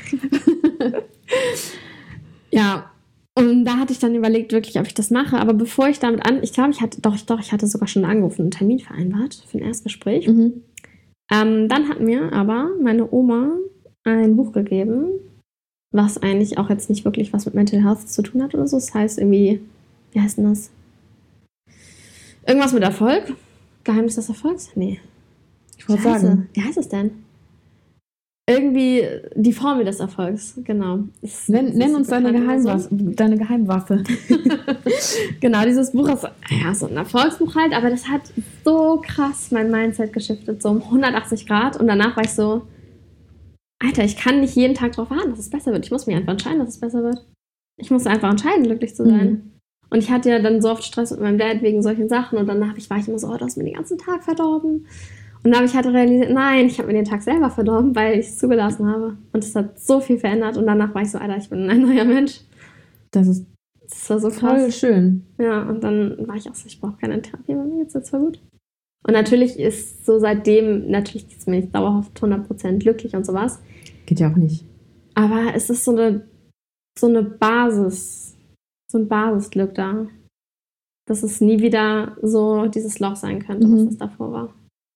Ja, und da hatte ich dann überlegt, wirklich, ob ich das mache. Aber bevor ich damit an, ich glaube, ich hatte, doch, doch, ich hatte sogar schon angerufen, einen Termin vereinbart für ein Erstgespräch. Mhm. Ähm, dann hat mir aber meine Oma ein Buch gegeben, was eigentlich auch jetzt nicht wirklich was mit Mental Health zu tun hat oder so. Das heißt irgendwie, wie heißt denn das? Irgendwas mit Erfolg? Geheimnis des Erfolgs? Nee. Ich wollte Scheiße. sagen. Wie heißt es denn? Irgendwie die Formel des Erfolgs, genau. Es- Nenn, es nenn ist uns deine bekannt oder Geheimwaffe. Deine Geheimwaffe. Genau, dieses Buch ist ja, so ein Erfolgsbuch halt, aber das hat so krass mein Mindset geschiftet, so um hundertachtzig Grad. Und danach war ich so, Alter, ich kann nicht jeden Tag darauf warten, dass es besser wird. Ich muss mich einfach entscheiden, dass es besser wird. Ich muss einfach entscheiden, glücklich zu sein. Mhm. Und ich hatte ja dann so oft Stress mit meinem Dad wegen solchen Sachen. Und danach ich, war ich immer so, oh, du hast mir den ganzen Tag verdorben. Und dann habe ich halt realisiert, nein, ich habe mir den Tag selber verdorben, weil ich es zugelassen habe. Und es hat so viel verändert. Und danach war ich so, Alter, ich bin ein neuer Mensch. Das ist Das war so krass. voll schön. Ja, und dann war ich auch so, ich brauche keine Therapie, bei mir geht's jetzt voll gut. Und natürlich ist so seitdem, natürlich ist mir nicht dauerhaft hundert Prozent glücklich und sowas. Geht ja auch nicht. Aber es ist so eine, so eine Basis, so ein Basisglück da. Dass es nie wieder so dieses Loch sein könnte, Mhm. was es davor war.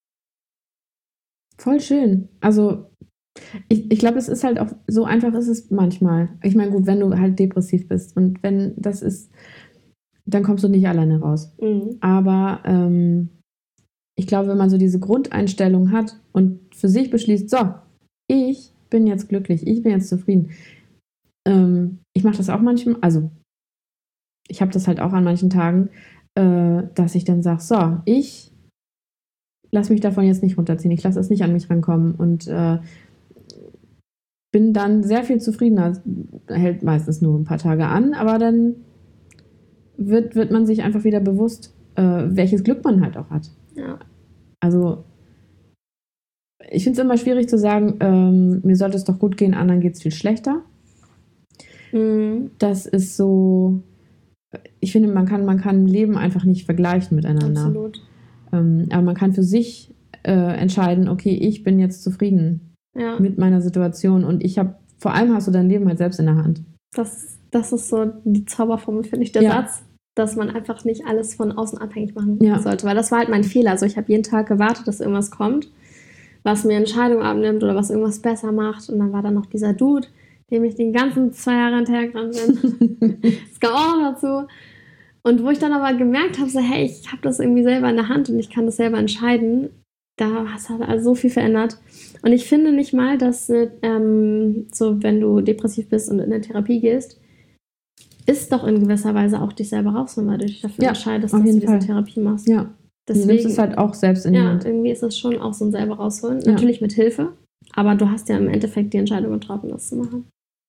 Voll schön. Also ich, ich glaube, es ist halt auch, so einfach ist es manchmal. Ich meine, gut, wenn du halt depressiv bist und wenn das ist, dann kommst du nicht alleine raus. Mhm. Aber ähm, ich glaube, wenn man so diese Grundeinstellung hat und für sich beschließt, so, ich bin jetzt glücklich, ich bin jetzt zufrieden. Ähm, ich mache das auch manchmal, also ich habe das halt auch an manchen Tagen, äh, dass ich dann sage, so, ich lass mich davon jetzt nicht runterziehen, ich lasse es nicht an mich rankommen und äh, bin dann sehr viel zufriedener. Hält meistens nur ein paar Tage an, aber dann wird, wird man sich einfach wieder bewusst, äh, welches Glück man halt auch hat. Ja. Also ich finde es immer schwierig zu sagen, ähm, mir sollte es doch gut gehen, anderen geht es viel schlechter. Mhm. Das ist so, ich finde, man kann, man kann Leben einfach nicht vergleichen miteinander. Absolut. Ähm, aber man kann für sich äh, entscheiden, okay, ich bin jetzt zufrieden Ja. mit meiner Situation und ich habe, vor allem hast du dein Leben halt selbst in der Hand. Das, das ist so die Zauberformel, finde ich, der Ja. Satz, dass man einfach nicht alles von außen abhängig machen Ja. sollte. Weil das war halt mein Fehler. Also ich habe jeden Tag gewartet, dass irgendwas kommt, was mir Entscheidungen abnimmt oder was irgendwas besser macht. Und dann war da noch dieser Dude, dem ich den ganzen zwei Jahre hinterhergerannt bin. Das kam auch noch dazu. Und wo ich dann aber gemerkt habe, so, hey, ich habe das irgendwie selber in der Hand und ich kann das selber entscheiden, da hat also so viel verändert. Und ich finde nicht mal, dass ähm, so, wenn du depressiv bist und in eine Therapie gehst, ist doch in gewisser Weise auch dich selber rausholen, weil du dich dafür Ja, entscheidest, auf dass du jeden diese Fall. Therapie machst. Ja, du nimmst Deswegen, es halt auch selbst in die ja, Hand. irgendwie ist es schon auch so ein selber rausholen. Ja. Natürlich mit Hilfe, aber du hast ja im Endeffekt die Entscheidung getroffen, das zu machen.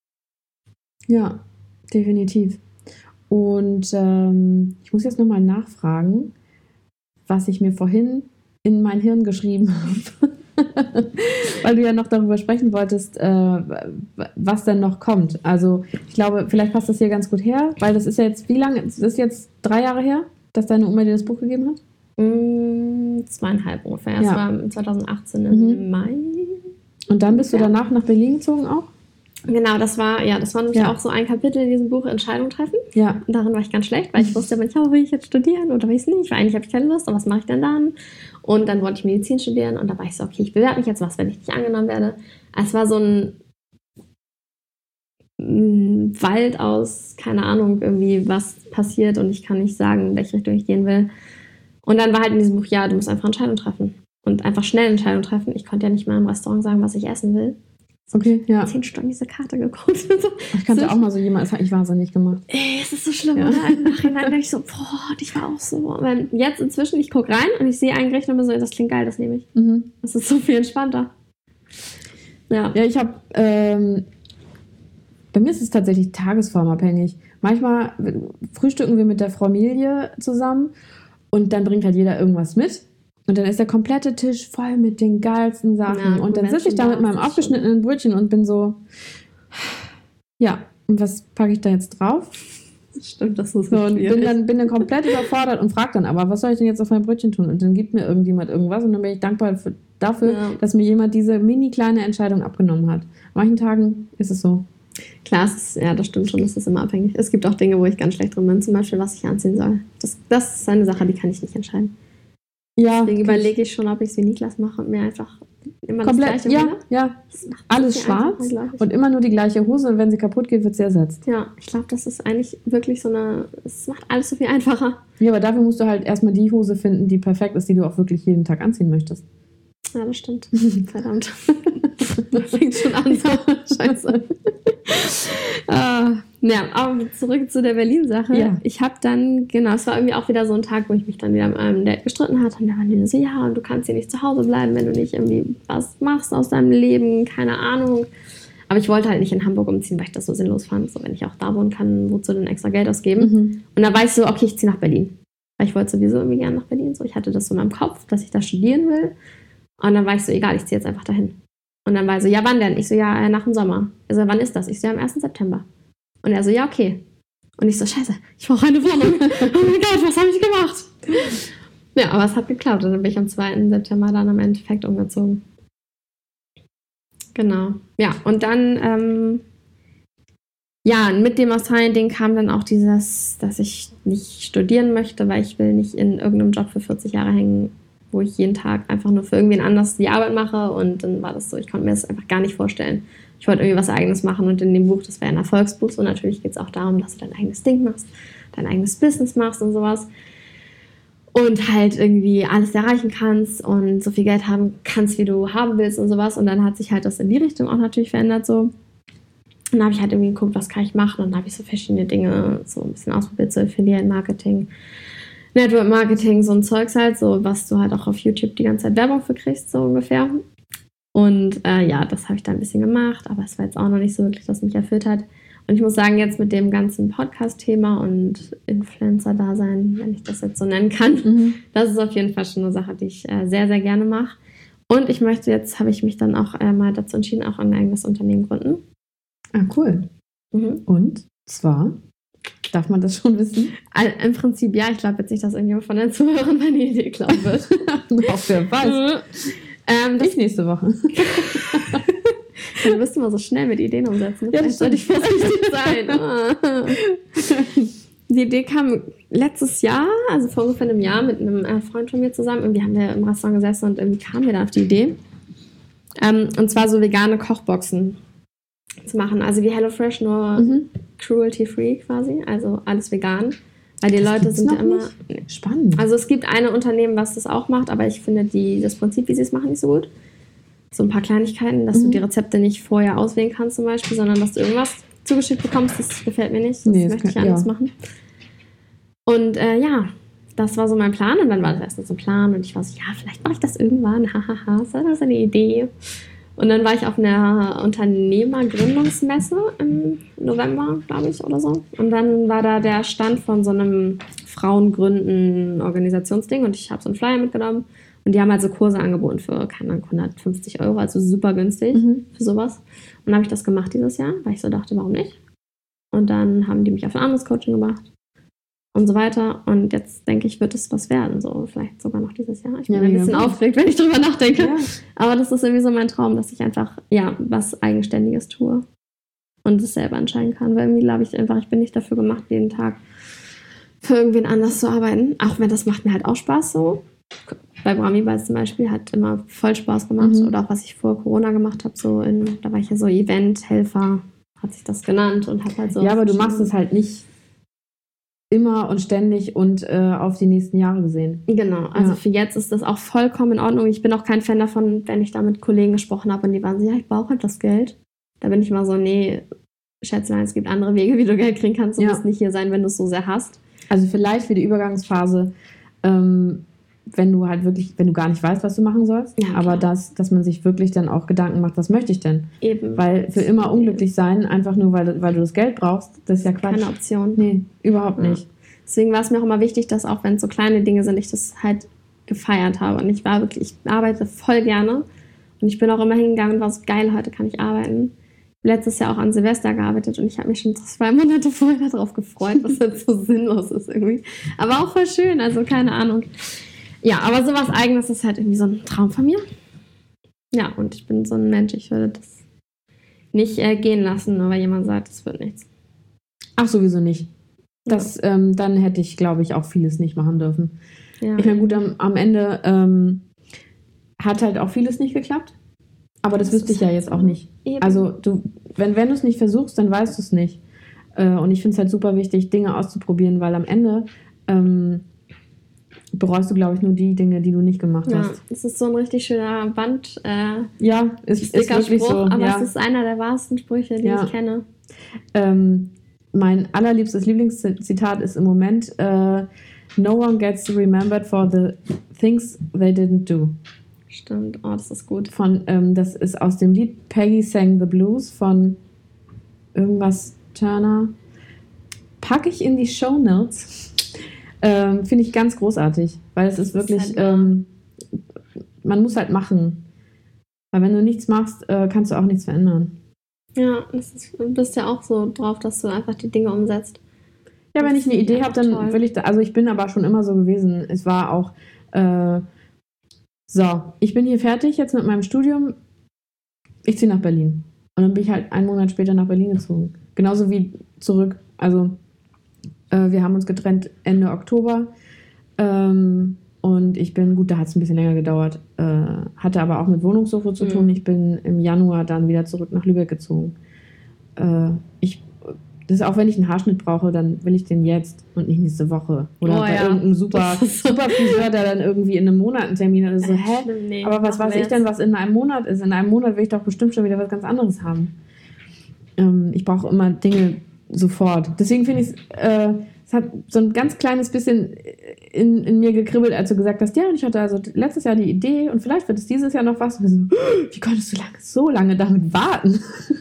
Ja, definitiv. Und ähm, ich muss jetzt nochmal nachfragen, was ich mir vorhin in mein Hirn geschrieben habe. Weil du ja noch darüber sprechen wolltest, äh, was denn noch kommt. Also ich glaube, vielleicht passt das hier ganz gut her, weil das ist ja jetzt, wie lange? Das ist jetzt drei Jahre her, dass deine Oma dir das Buch gegeben hat? Mm, zweieinhalb ungefähr. Es Ja. war zwanzig achtzehn im Mhm. Mai. Und dann bist du Ja. danach nach Berlin gezogen auch? Genau, das war, ja, das war nämlich Ja. auch so ein Kapitel in diesem Buch, Entscheidung treffen. Ja. Und darin war ich ganz schlecht, weil ich wusste aber nicht, oh, will ich jetzt studieren oder will ich es nicht, weil eigentlich habe ich keine Lust, aber was mache ich denn dann? Und dann wollte ich Medizin studieren und da war ich so, okay, ich bewerbe mich jetzt, was, wenn ich nicht angenommen werde. Es war so ein mm, Wald aus, keine Ahnung, irgendwie was passiert und ich kann nicht sagen, in welche Richtung ich gehen will. Und dann war halt in diesem Buch, ja, du musst einfach Entscheidungen treffen und einfach schnell Entscheidungen treffen. Ich konnte ja nicht mal im Restaurant sagen, was ich essen will. Okay, ja. Zehn Stunden diese Karte geguckt. So. Ich kannte auch mal so jemanden, das hat ich wahnsinnig gemacht. Ey, es ist so schlimm, Ja. oder? Im Nachhinein denke ich so, boah, ich war auch so. Weil jetzt inzwischen, ich gucke rein und ich sehe ein Gericht und bin so, das klingt geil, das nehme ich. Mhm. Das ist so viel entspannter. Ja. Ja, ich habe, ähm, bei mir ist es tatsächlich tagesformabhängig. Manchmal frühstücken wir mit der Familie zusammen und dann bringt halt jeder irgendwas mit. Und dann ist der komplette Tisch voll mit den geilsten Sachen. Ja, und dann wenn sitze ich schon da da mit meinem ist, ist aufgeschnittenen Brötchen und bin so, ja, und was packe ich da jetzt drauf? Stimmt, das ist So, und bin dann, bin dann komplett überfordert und frage dann aber, was soll ich denn jetzt auf mein Brötchen tun? Und dann gibt mir irgendjemand irgendwas und dann bin ich dankbar für, dafür, Ja. dass mir jemand diese mini kleine Entscheidung abgenommen hat. An manchen Tagen ist es so. Klar, es ist, ja, das stimmt schon, das ist immer abhängig. Es gibt auch Dinge, wo ich ganz schlecht drin bin, zum Beispiel, was ich anziehen soll. Das, das ist eine Sache, die kann ich nicht entscheiden. Ja, Deswegen überlege ich schon, ob ich es wie Niklas mache und mir einfach immer komplett, das Gleiche ja, hole. ja, Das macht alles viel schwarz einfacher, glaub ich. und immer nur die gleiche Hose und wenn sie kaputt geht, wird sie ersetzt. Ja, ich glaube, das ist eigentlich wirklich so eine, es macht alles so viel einfacher. Ja, aber dafür musst du halt erstmal die Hose finden, die perfekt ist, die du auch wirklich jeden Tag anziehen möchtest. Ja, das stimmt. Verdammt. Das fängt schon an. So. Scheiße. uh, ja, aber zurück zu der Berlin-Sache. Ja. Ich habe dann, genau, es war irgendwie auch wieder so ein Tag, wo ich mich dann wieder mit meinem Dad gestritten hatte. Und der war dann so, ja, und du kannst hier nicht zu Hause bleiben, wenn du nicht irgendwie was machst aus deinem Leben, keine Ahnung. Aber ich wollte halt nicht in Hamburg umziehen, weil ich das so sinnlos fand. So, wenn ich auch da wohnen kann, wozu denn extra Geld ausgeben? Mhm. Und dann war ich so, okay, ich ziehe nach Berlin. Weil ich wollte sowieso irgendwie gerne nach Berlin. So, ich hatte das so in meinem Kopf, dass ich da studieren will. Und dann war ich so, egal, ich ziehe jetzt einfach dahin. Und dann war er so, ja, wann denn? Ich so, ja, nach dem Sommer. Er so, wann ist das? Ich so, ja, am ersten September. Und er so, ja, okay. Und ich so, scheiße, ich brauche eine Wohnung. Oh mein Gott, was habe ich gemacht? Ja, aber es hat geklappt. Und dann bin ich am zweiten September dann im Endeffekt umgezogen. Genau. Ja, und dann, ähm, ja, mit dem Australien-Ding kam dann auch dieses, dass ich nicht studieren möchte, weil ich will nicht in irgendeinem Job für vierzig Jahre hängen, wo ich jeden Tag einfach nur für irgendwen anders die Arbeit mache. Und dann war das so, ich konnte mir das einfach gar nicht vorstellen. Ich wollte irgendwie was Eigenes machen und in dem Buch, das wäre ein Erfolgsbuch, so natürlich geht es auch darum, dass du dein eigenes Ding machst, dein eigenes Business machst und sowas. Und halt irgendwie alles erreichen kannst und so viel Geld haben kannst, wie du haben willst und sowas. Und dann hat sich halt das in die Richtung auch natürlich verändert so. Und dann habe ich halt irgendwie geguckt, was kann ich machen. Und dann habe ich so verschiedene Dinge so ein bisschen ausprobiert, so Affiliate-Marketing, Network-Marketing, so ein Zeugs halt, so was du halt auch auf YouTube die ganze Zeit Werbung für kriegst, so ungefähr. Und äh, ja, das habe ich da ein bisschen gemacht, aber es war jetzt auch noch nicht so wirklich, was mich erfüllt hat. Und ich muss sagen, jetzt mit dem ganzen Podcast-Thema und Influencer-Dasein, wenn ich das jetzt so nennen kann, Mhm. das ist auf jeden Fall schon eine Sache, die ich äh, sehr, sehr gerne mache. Und ich möchte jetzt, habe ich mich dann auch äh, mal dazu entschieden, auch ein eigenes Unternehmen gründen. Ah, cool. Mhm. Und zwar, darf man das schon wissen? Also, im Prinzip ja, ich glaube jetzt nicht, dass irgendjemand von den Zuhörern meine Idee glauben wird. Auch wer weiß. ähm, das, Ich nächste Woche. du bist immer so schnell mit Ideen umsetzen. Ja, Vielleicht das sollte ich vorsichtig sein. Ah. Die Idee kam letztes Jahr, also vor ungefähr einem Jahr, mit einem äh, Freund von mir zusammen. Irgendwie haben wir im Restaurant gesessen und irgendwie kamen wir da auf die Idee. Ähm, und zwar so vegane Kochboxen zu machen. Also wie HelloFresh, nur Mhm. cruelty-free quasi. Also alles vegan. Weil die Das Leute gibt's sind ja noch immer... nicht? Spannend. Also es gibt ein Unternehmen, was das auch macht, aber ich finde die, das Prinzip, wie sie es machen, nicht so gut. So ein paar Kleinigkeiten, dass Mhm. du die Rezepte nicht vorher auswählen kannst zum Beispiel, sondern dass du irgendwas zugeschickt bekommst, das gefällt mir nicht. Das Nee, das möchte ich kann- anders ja. machen. Und äh, ja, das war so mein Plan und dann war das erstens so ein Plan und ich war so, ja, vielleicht mache ich das irgendwann, hahaha, ist das eine Idee? Und dann war ich auf einer Unternehmergründungsmesse im November, glaube ich, oder so. Und dann war da der Stand von so einem Frauengründen-Organisationsding und ich habe so einen Flyer mitgenommen und die haben halt so Kurse angeboten für, keine Ahnung, hundertfünfzig Euro, also super günstig Mhm. für sowas. Und dann habe ich das gemacht dieses Jahr, weil ich so dachte, warum nicht? Und dann haben die mich auf ein anderes Coaching gebracht und so weiter. Und jetzt denke ich, wird es was werden, so vielleicht sogar noch dieses Jahr. Ich bin Ja, ein mega bisschen gut. aufgeregt, wenn ich drüber nachdenke. Ja. Aber das ist irgendwie so mein Traum, dass ich einfach, ja, was Eigenständiges tue. und es selber entscheiden kann. Weil irgendwie glaube ich einfach, ich bin nicht dafür gemacht, jeden Tag für irgendwen anders zu arbeiten. Auch wenn das macht mir halt auch Spaß so. Bei Brami-Balls zum Beispiel hat immer voll Spaß gemacht. Mhm. Oder auch was ich vor Corona gemacht habe, so in, da war ich ja so Event-Helfer, hat sich das genannt und hat halt so. Ja, aber du machst es halt nicht immer und ständig und äh, auf die nächsten Jahre gesehen. Genau, also ja. für jetzt ist das auch vollkommen in Ordnung. Ich bin auch kein Fan davon, wenn ich da mit Kollegen gesprochen habe und die waren so, ja, ich brauche halt das Geld. Da bin ich mal so, nee, Schätzlein, es gibt andere Wege, wie du Geld kriegen kannst. Du ja. musst nicht hier sein, wenn du es so sehr hast. Also vielleicht für die Übergangsphase, ähm, wenn du halt wirklich, wenn du gar nicht weißt, was du machen sollst, ja, aber das, dass man sich wirklich dann auch Gedanken macht, was möchte ich denn? Eben. Weil für immer unglücklich sein, einfach nur, weil, weil du das Geld brauchst, das ist ja Quatsch. Keine Option. Nee, überhaupt ja. nicht. Deswegen war es mir auch immer wichtig, dass auch wenn es so kleine Dinge sind, ich das halt gefeiert habe. Und ich war wirklich, ich arbeite voll gerne. Und ich bin auch immer hingegangen und war so, geil, heute kann ich arbeiten. Letztes Jahr auch an Silvester gearbeitet und ich habe mich schon zwei Monate vorher darauf gefreut, was jetzt so sinnlos ist irgendwie. Aber auch voll schön, also keine Ahnung. Ja, aber sowas Eigenes ist halt irgendwie so ein Traum von mir. Ja, und ich bin so ein Mensch, ich würde das nicht äh, gehen lassen, nur weil jemand sagt, es wird nichts. Ach, sowieso nicht. Das, ja. ähm, dann hätte ich, glaube ich, auch vieles nicht machen dürfen. Ja. Ich meine, gut, am, am Ende ähm, hat halt auch vieles nicht geklappt. Aber das, das wüsste ich ja jetzt auch nicht. Eben. Also du, wenn, wenn du es nicht versuchst, dann weißt du es nicht. Äh, und ich finde es halt super wichtig, Dinge auszuprobieren, weil am Ende ähm, bereust du, glaube ich, nur die Dinge, die du nicht gemacht ja, hast. Das ist so ein richtig schöner Band. Äh, ja, ist, ist wirklich Spruch, so. Aber ja. es ist einer der wahrsten Sprüche, die ja. ich kenne. Ähm, mein allerliebstes Lieblingszitat ist im Moment äh, No one gets remembered for the things they didn't do. Stimmt, oh, das ist gut. Von, ähm, das ist aus dem Lied Peggy Sang the Blues von irgendwas Turner. Packe ich in die Shownotes. Ähm, Finde ich ganz großartig, weil es ist wirklich, ist halt ähm, man muss halt machen. Weil wenn du nichts machst, äh, kannst du auch nichts verändern. Ja, das ist, du bist ja auch so drauf, dass du einfach die Dinge umsetzt. Ja, wenn ich eine Idee habe, dann toll. will ich da, also ich bin aber schon immer so gewesen. Es war auch, äh, so, ich bin hier fertig jetzt mit meinem Studium. Ich ziehe nach Berlin. Und dann bin ich halt einen Monat später nach Berlin gezogen. Genauso wie zurück. Also äh, wir haben uns getrennt Ende Oktober. Ähm, und ich bin, gut, da hat es ein bisschen länger gedauert. Äh, hatte aber auch mit Wohnungssuche zu tun. Mhm. Ich bin im Januar dann wieder zurück nach Lübeck gezogen. Äh, ich Das ist auch, wenn ich einen Haarschnitt brauche, dann will ich den jetzt und nicht nächste Woche. Oder oh, bei ja. irgendeinem super, super Friseur, der dann irgendwie in einem Monat einen Termin hat. Also so, hä? Nee, aber was weiß ich denn, was in einem Monat ist? In einem Monat will ich doch bestimmt schon wieder was ganz anderes haben. Ähm, ich brauche immer Dinge sofort. Deswegen finde ich es, äh, es hat so ein ganz kleines bisschen in, in mir gekribbelt, als du gesagt hast, ja, und ich hatte also letztes Jahr die Idee und vielleicht wird es dieses Jahr noch was. Und so, wie konntest du lange, so lange damit warten?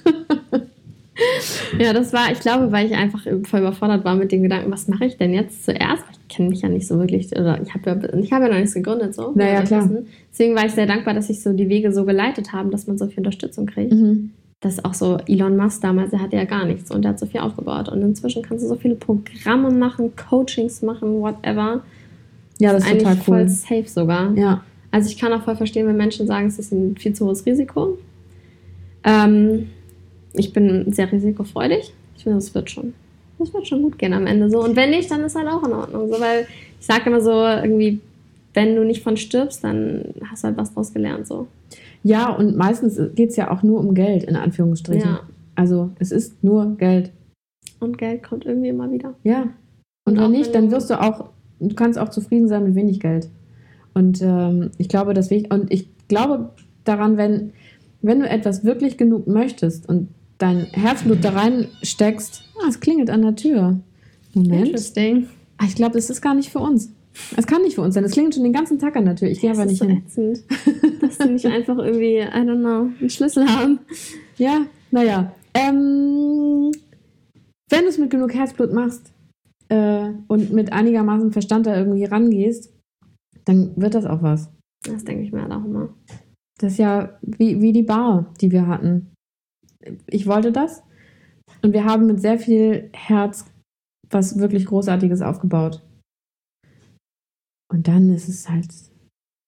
Ja, das war, ich glaube, weil ich einfach voll überfordert war mit den Gedanken, was mache ich denn jetzt zuerst? Ich kenne mich ja nicht so wirklich, oder ich habe ja, ich hab ja noch nichts gegründet. So, naja, klar. Deswegen war ich sehr dankbar, dass sich so die Wege so geleitet haben, dass man so viel Unterstützung kriegt. Mhm. Das ist auch so, Elon Musk damals, der hatte ja gar nichts und der hat so viel aufgebaut. Und inzwischen kannst du so viele Programme machen, Coachings machen, whatever. Ja, das, das ist eigentlich total cool. Voll safe sogar. Ja. Also ich kann auch voll verstehen, wenn Menschen sagen, es ist ein viel zu hohes Risiko. Ähm... Ich bin sehr risikofreudig. Ich finde, das wird schon. Das wird schon gut gehen am Ende so. Und wenn nicht, dann ist halt auch in Ordnung. So, weil ich sage immer so, irgendwie, wenn du nicht von stirbst, dann hast du halt was draus gelernt. So. Ja, und meistens geht es ja auch nur um Geld, in Anführungsstrichen. Ja. Also es ist nur Geld. Und Geld kommt irgendwie immer wieder. Ja. Und, und wenn nicht, dann wirst du auch, du kannst auch zufrieden sein mit wenig Geld. Und ähm, ich glaube, dass wir, und ich glaube daran, wenn, wenn du etwas wirklich genug möchtest und dein Herzblut da reinsteckst, ah, es klingelt an der Tür. Moment. Interesting. Ah, ich glaube, das ist gar nicht für uns. Es kann nicht für uns sein. Es klingelt schon den ganzen Tag an der Tür. Ich gehe aber nicht so hin. Ätzend, dass die nicht einfach irgendwie, I don't know, einen Schlüssel haben. Ja, naja. Ähm, wenn du es mit genug Herzblut machst äh, und mit einigermaßen Verstand da irgendwie rangehst, dann wird das auch was. Das denke ich mir halt auch immer. Das ist ja wie, wie die Bar, die wir hatten. Ich wollte das und wir haben mit sehr viel Herz was wirklich Großartiges aufgebaut. Und dann ist es halt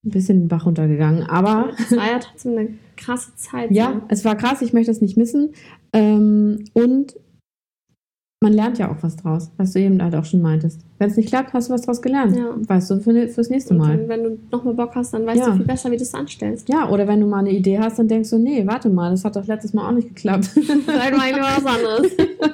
ein bisschen den Bach runtergegangen. Aber es war ja trotzdem eine krasse Zeit. ja, so. es war krass, ich möchte es nicht missen. Ähm, und man lernt ja auch was draus, was du eben halt auch schon meintest. Wenn es nicht klappt, hast du was draus gelernt. Ja. Weißt du, für, fürs nächste Und Mal. dann, wenn du nochmal Bock hast, dann weißt Ja. du viel besser, wie du es anstellst. Ja, oder wenn du mal eine Idee hast, dann denkst du, nee, warte mal, das hat doch letztes Mal auch nicht geklappt. Sag mal eigentlich mal was anderes.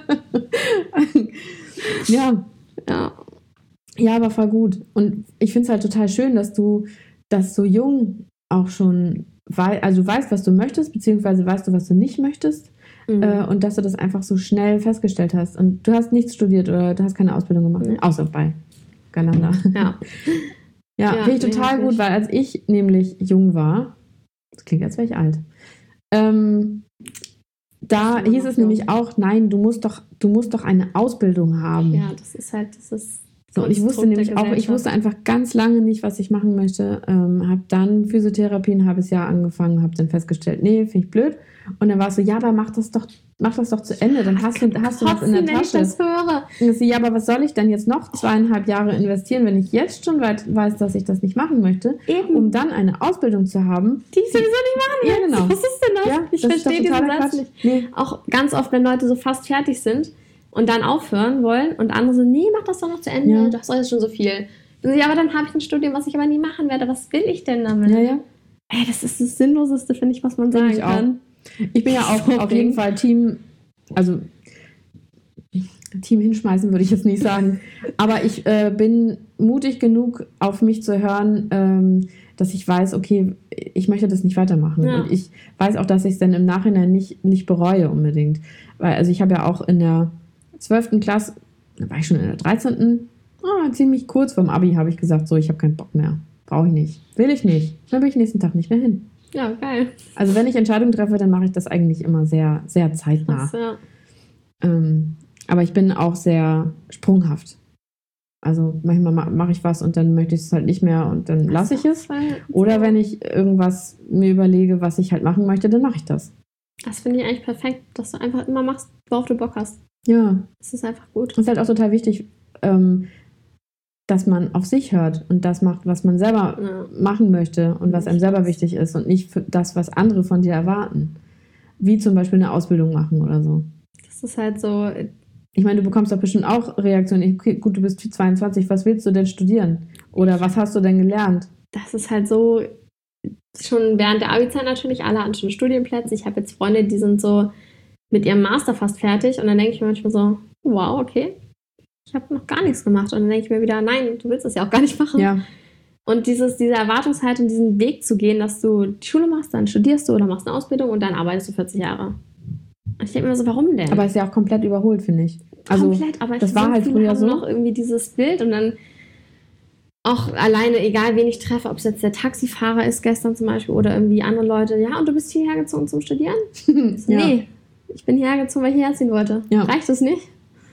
ja. Ja. Ja, aber voll gut. Und ich finde es halt total schön, dass du das so jung auch schon weißt, also du weißt, was du möchtest, beziehungsweise weißt du, was du nicht möchtest. Mhm. Äh, und dass du das einfach so schnell festgestellt hast. Und du hast nichts studiert oder du hast keine Ausbildung gemacht, Nee. außer bei Galanda. Ja. Ja, Ja, finde ich nee, total hab gut, ich. weil als ich nämlich jung war, das klingt, als wäre ich alt, ähm, da Ich bin hieß noch es jung. nämlich auch, nein, du musst doch, du musst doch eine Ausbildung haben. Ja, das ist halt, das ist So, und ich wusste Konstrukt nämlich der auch, ich Gesellschaft. wusste einfach ganz lange nicht, was ich machen möchte. Ähm, habe dann Physiotherapie ein halbes Jahr angefangen, habe dann festgestellt, nee, finde ich blöd. Und dann war es so, ja, aber mach das doch, mach das doch zu Ende, dann hast du, hast du was in der Kotzen, wenn ich Tasche. das höre. Und ich so, ja, aber was soll ich denn jetzt noch zweieinhalb Jahre investieren, wenn ich jetzt schon weit, weiß, dass ich das nicht machen möchte, Eben. um dann eine Ausbildung zu haben? Die ich sowieso nicht machen Ja, will. genau. Was ist denn das? Ja, ich das ist doch verstehe diesen totaler Satz Quatsch. nicht. Nee. Auch ganz oft, wenn Leute so fast fertig sind und dann aufhören wollen und andere so, nee, mach das doch noch zu Ende, Ja. das ist jetzt schon so viel. Und sie, aber dann habe ich ein Studium, was ich aber nie machen werde. Was will ich denn damit? Ja, ja. Ey, das ist das Sinnloseste, finde ich, was man Finde sagen ich auch. kann. Ich bin ja auch So auf jeden Ding. Fall Team, also Team hinschmeißen würde ich jetzt nicht sagen, aber ich äh, bin mutig genug, auf mich zu hören, ähm, dass ich weiß, okay, ich möchte das nicht weitermachen. Ja. Und ich weiß auch, dass ich es dann im Nachhinein nicht, nicht bereue unbedingt. Weil, also ich habe ja auch in der zwölften Klasse, da war ich schon in der dreizehnten Ah, ziemlich kurz vorm Abi habe ich gesagt, so, ich habe keinen Bock mehr. Brauche ich nicht. Will ich nicht. Dann bin ich nächsten Tag nicht mehr hin. Ja, geil. Also wenn ich Entscheidungen treffe, dann mache ich das eigentlich immer sehr, sehr zeitnah. Krass, ja. Ähm, aber ich bin auch sehr sprunghaft. Also manchmal ma- mache ich was und dann möchte ich es halt nicht mehr und dann lasse ich es. Oder wenn ich irgendwas mir überlege, was ich halt machen möchte, dann mache ich das. Das finde ich eigentlich perfekt, dass du einfach immer machst, worauf du Bock hast. Ja, Das ist einfach gut. das ist halt auch total wichtig, ähm, dass man auf sich hört und das macht, was man selber Ja. machen möchte und was einem selber wichtig ist und nicht für das, was andere von dir erwarten. Wie zum Beispiel eine Ausbildung machen oder so. Das ist halt so, Ich meine, du bekommst doch bestimmt auch Reaktionen. Okay, gut, du bist zweiundzwanzig, was willst du denn studieren? Oder was hast du denn gelernt? das ist halt so, schon während der Abi-Zeit natürlich, alle hatten schon Studienplätze. Ich habe jetzt Freunde, die sind so mit ihrem Master fast fertig und dann denke ich mir manchmal so, wow, okay, ich habe noch gar nichts gemacht. Und dann denke ich mir wieder, nein, du willst das ja auch gar nicht machen. Ja, Und dieses, diese Erwartungshaltung, diesen Weg zu gehen, dass du die Schule machst, dann studierst du oder machst eine Ausbildung und dann arbeitest du vierzig Jahre. Und ich denke mir so, warum denn? aber ist ja auch komplett überholt, finde ich. Also, Komplett, aber das so war halt viele früher haben so. noch irgendwie dieses Bild und dann auch alleine, egal wen ich treffe, ob es jetzt der Taxifahrer ist gestern zum Beispiel oder irgendwie andere Leute, ja, und du bist hierher gezogen zum Studieren? So, ja. Nee, ich bin hierher gezogen, weil ich hierher ziehen wollte. Ja. Reicht es nicht?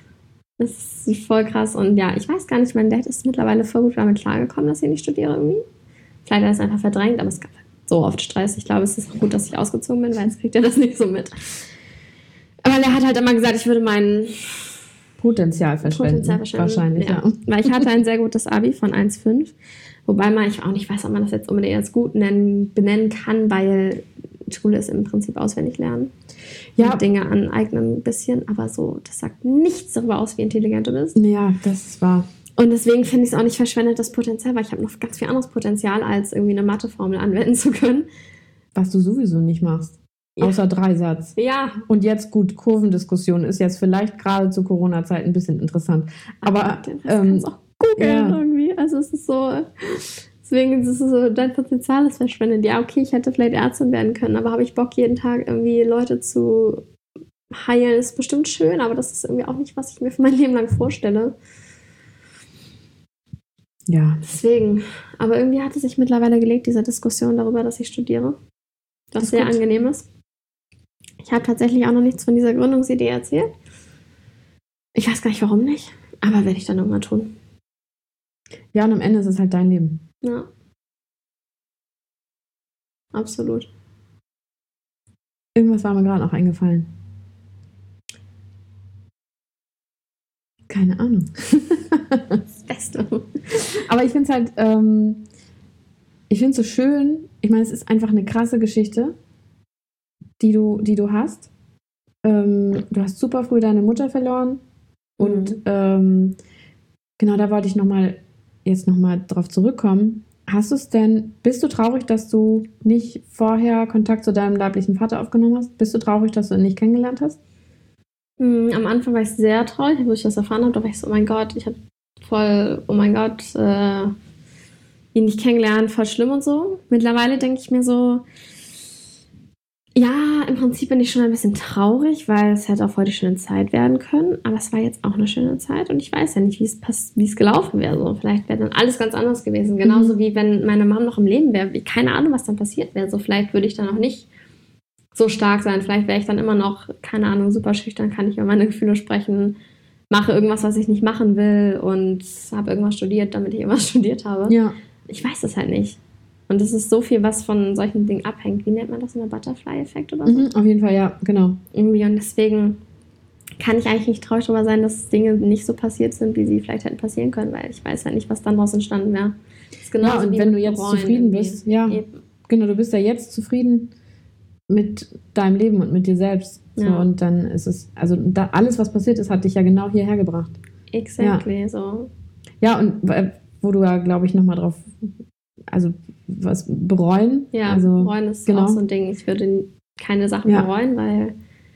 Das ist voll krass und ja, ich weiß gar nicht, mein Dad ist mittlerweile voll gut damit klargekommen, dass ich nicht studiere irgendwie. Vielleicht hat er es einfach verdrängt, aber es gab so oft Stress. Ich glaube, es ist auch gut, dass ich ausgezogen bin, weil jetzt kriegt er das nicht so mit. Aber er hat halt immer gesagt, ich würde meinen Potenzial verschwenden. Potenzial verschwenden. Wahrscheinlich, ja. Weil ich hatte ein sehr gutes Abi von eins Komma fünf. Wobei man, ich auch nicht weiß, ob man das jetzt unbedingt als gut nennen, benennen kann, weil Schule ist im Prinzip auswendig lernen. Ja. Und Dinge aneignen ein bisschen, aber so, das sagt nichts darüber aus, wie intelligent du bist. Ja, das ist wahr. Und deswegen finde ich es auch nicht verschwendetes Potenzial, weil ich habe noch ganz viel anderes Potenzial, als irgendwie eine Matheformel anwenden zu können. Was du sowieso nicht machst. Ja. Außer Dreisatz. Ja, Und jetzt gut, Kurvendiskussion ist jetzt vielleicht gerade zur Corona-Zeit ein bisschen interessant. Aber den Rest ähm, kannst du auch googeln ja. irgendwie. Also es ist so, deswegen ist es so, dein Potenzial ist verschwendet. Ja, okay, ich hätte vielleicht Ärztin werden können, aber habe ich Bock, jeden Tag irgendwie Leute zu heilen, ist bestimmt schön, aber das ist irgendwie auch nicht, was ich mir für mein Leben lang vorstelle. ja, Deswegen, aber irgendwie hat es sich mittlerweile gelegt, diese Diskussion darüber, dass ich studiere. Was Ist sehr gut. angenehm ist. Ich habe tatsächlich auch noch nichts von dieser Gründungsidee erzählt. Ich weiß gar nicht, warum nicht, aber werde ich dann irgendwann tun. ja, und am Ende ist es halt dein Leben. Ja. Absolut. Irgendwas war mir gerade noch eingefallen. Keine Ahnung. Das Beste. Aber ich finde es halt, ähm, ich finde es so schön, ich meine, es ist einfach eine krasse Geschichte, die du, die du hast. Ähm, du hast super früh deine Mutter verloren und Mhm. ähm, genau, da wollte ich noch mal, jetzt nochmal drauf zurückkommen. Hast du es denn, bist du traurig, dass du nicht vorher Kontakt zu deinem leiblichen Vater aufgenommen hast? Bist du traurig, dass du ihn nicht kennengelernt hast? Mm, Am Anfang war ich sehr traurig, wo ich das erfahren habe. Da war ich so, oh mein Gott, ich habe voll, oh mein Gott, äh, ihn nicht kennengelernt, voll schlimm und so. Mittlerweile denke ich mir so, ja, im Prinzip bin ich schon ein bisschen traurig, weil es hätte auch voll die schöne Zeit werden können. Aber es war jetzt auch eine schöne Zeit und ich weiß ja nicht, wie es pass- wie es gelaufen wäre. So, vielleicht wäre dann alles ganz anders gewesen. Genauso Mhm. wie wenn meine Mom noch im Leben wäre. Keine Ahnung, was dann passiert wäre. So, vielleicht würde ich dann auch nicht so stark sein. Vielleicht wäre ich dann immer noch, keine Ahnung, super schüchtern, kann nicht über meine Gefühle sprechen, mache irgendwas, was ich nicht machen will und habe irgendwas studiert, damit ich irgendwas studiert habe. Ja. Ich weiß das halt nicht. Und es ist so viel, was von solchen Dingen abhängt. Wie nennt man das? Ein Butterfly-Effekt oder so? Mhm, auf jeden Fall, ja, genau. Irgendwie. Und deswegen kann ich eigentlich nicht traurig darüber sein, dass Dinge nicht so passiert sind, wie sie vielleicht hätten passieren können, weil ich weiß ja nicht, was dann daraus entstanden wäre. Das ist genauso Ja, und wie wenn mit du jetzt Bereuen zufrieden irgendwie. bist, ja, Eben. genau, du bist ja jetzt zufrieden mit deinem Leben und mit dir selbst. So, Ja. und dann ist es, also da, alles, was passiert ist, hat dich ja genau hierher gebracht. Exactly, so. Ja, und äh, wo du ja, glaube ich, nochmal drauf, also was bereuen. Ja, also, bereuen ist genau. auch so ein Ding. Ich würde keine Sachen Ja. bereuen, weil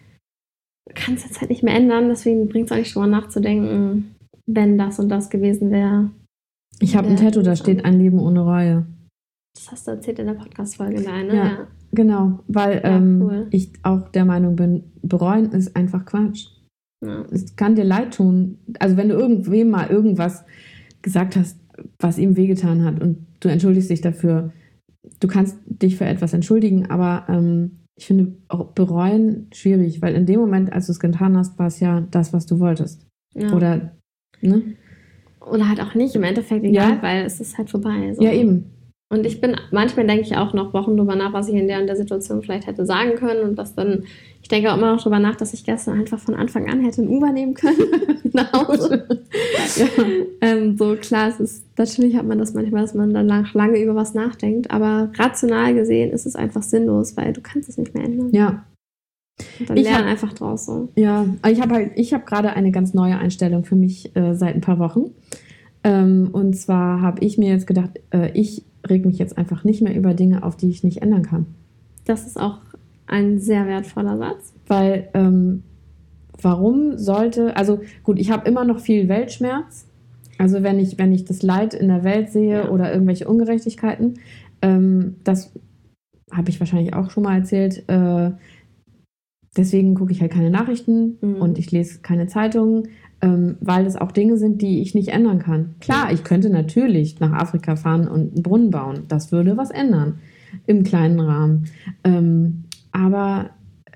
du kannst jetzt halt nicht mehr ändern. Deswegen bringt es auch nicht drüber nachzudenken, wenn das und das gewesen wäre. Ich habe ein Ja, Tattoo, da steht ein Leben ohne Reue. Das hast du erzählt in der Podcast-Folge, da, ne? Ja. Genau, weil Ja, ähm, cool. ich auch der Meinung bin, bereuen ist einfach Quatsch. Ja. Es kann dir leid tun. Also wenn du irgendwem mal irgendwas gesagt hast, was ihm wehgetan hat und du entschuldigst dich dafür, du kannst dich für etwas entschuldigen, aber ähm, ich finde auch bereuen schwierig, weil in dem Moment, als du es getan hast, war es ja das, was du wolltest. Ja. Oder, ne? Oder halt auch nicht, im Endeffekt egal, Ja. weil es ist halt vorbei. So. Ja, eben. Und ich bin, manchmal denke ich auch noch Wochen drüber nach, was ich in der und der Situation vielleicht hätte sagen können und das dann, ich denke auch immer noch drüber nach, dass ich gestern einfach von Anfang an hätte ein Uber nehmen können nach Hause. Ja. ähm, so klar, es ist, natürlich hat man das manchmal, dass man dann lang, lange über was nachdenkt, aber rational gesehen ist es einfach sinnlos, weil du kannst es nicht mehr ändern. Ja. Und dann Ich lern hab- einfach draus so. Ja, ich habe halt, ich habe gerade eine ganz neue Einstellung für mich äh, seit ein paar Wochen. Ähm, und zwar habe ich mir jetzt gedacht, äh, ich reg mich jetzt einfach nicht mehr über Dinge auf, die ich nicht ändern kann. Das ist auch ein sehr wertvoller Satz. Weil, ähm, warum sollte, also gut, ich habe immer noch viel Weltschmerz. Also wenn ich, wenn ich das Leid in der Welt sehe Ja. oder irgendwelche Ungerechtigkeiten, ähm, das habe ich wahrscheinlich auch schon mal erzählt. Äh, deswegen gucke ich halt keine Nachrichten Mhm. und ich lese keine Zeitungen, ähm, weil das auch Dinge sind, die ich nicht ändern kann. Klar, ich könnte natürlich nach Afrika fahren und einen Brunnen bauen. Das würde was ändern im kleinen Rahmen. Ähm, aber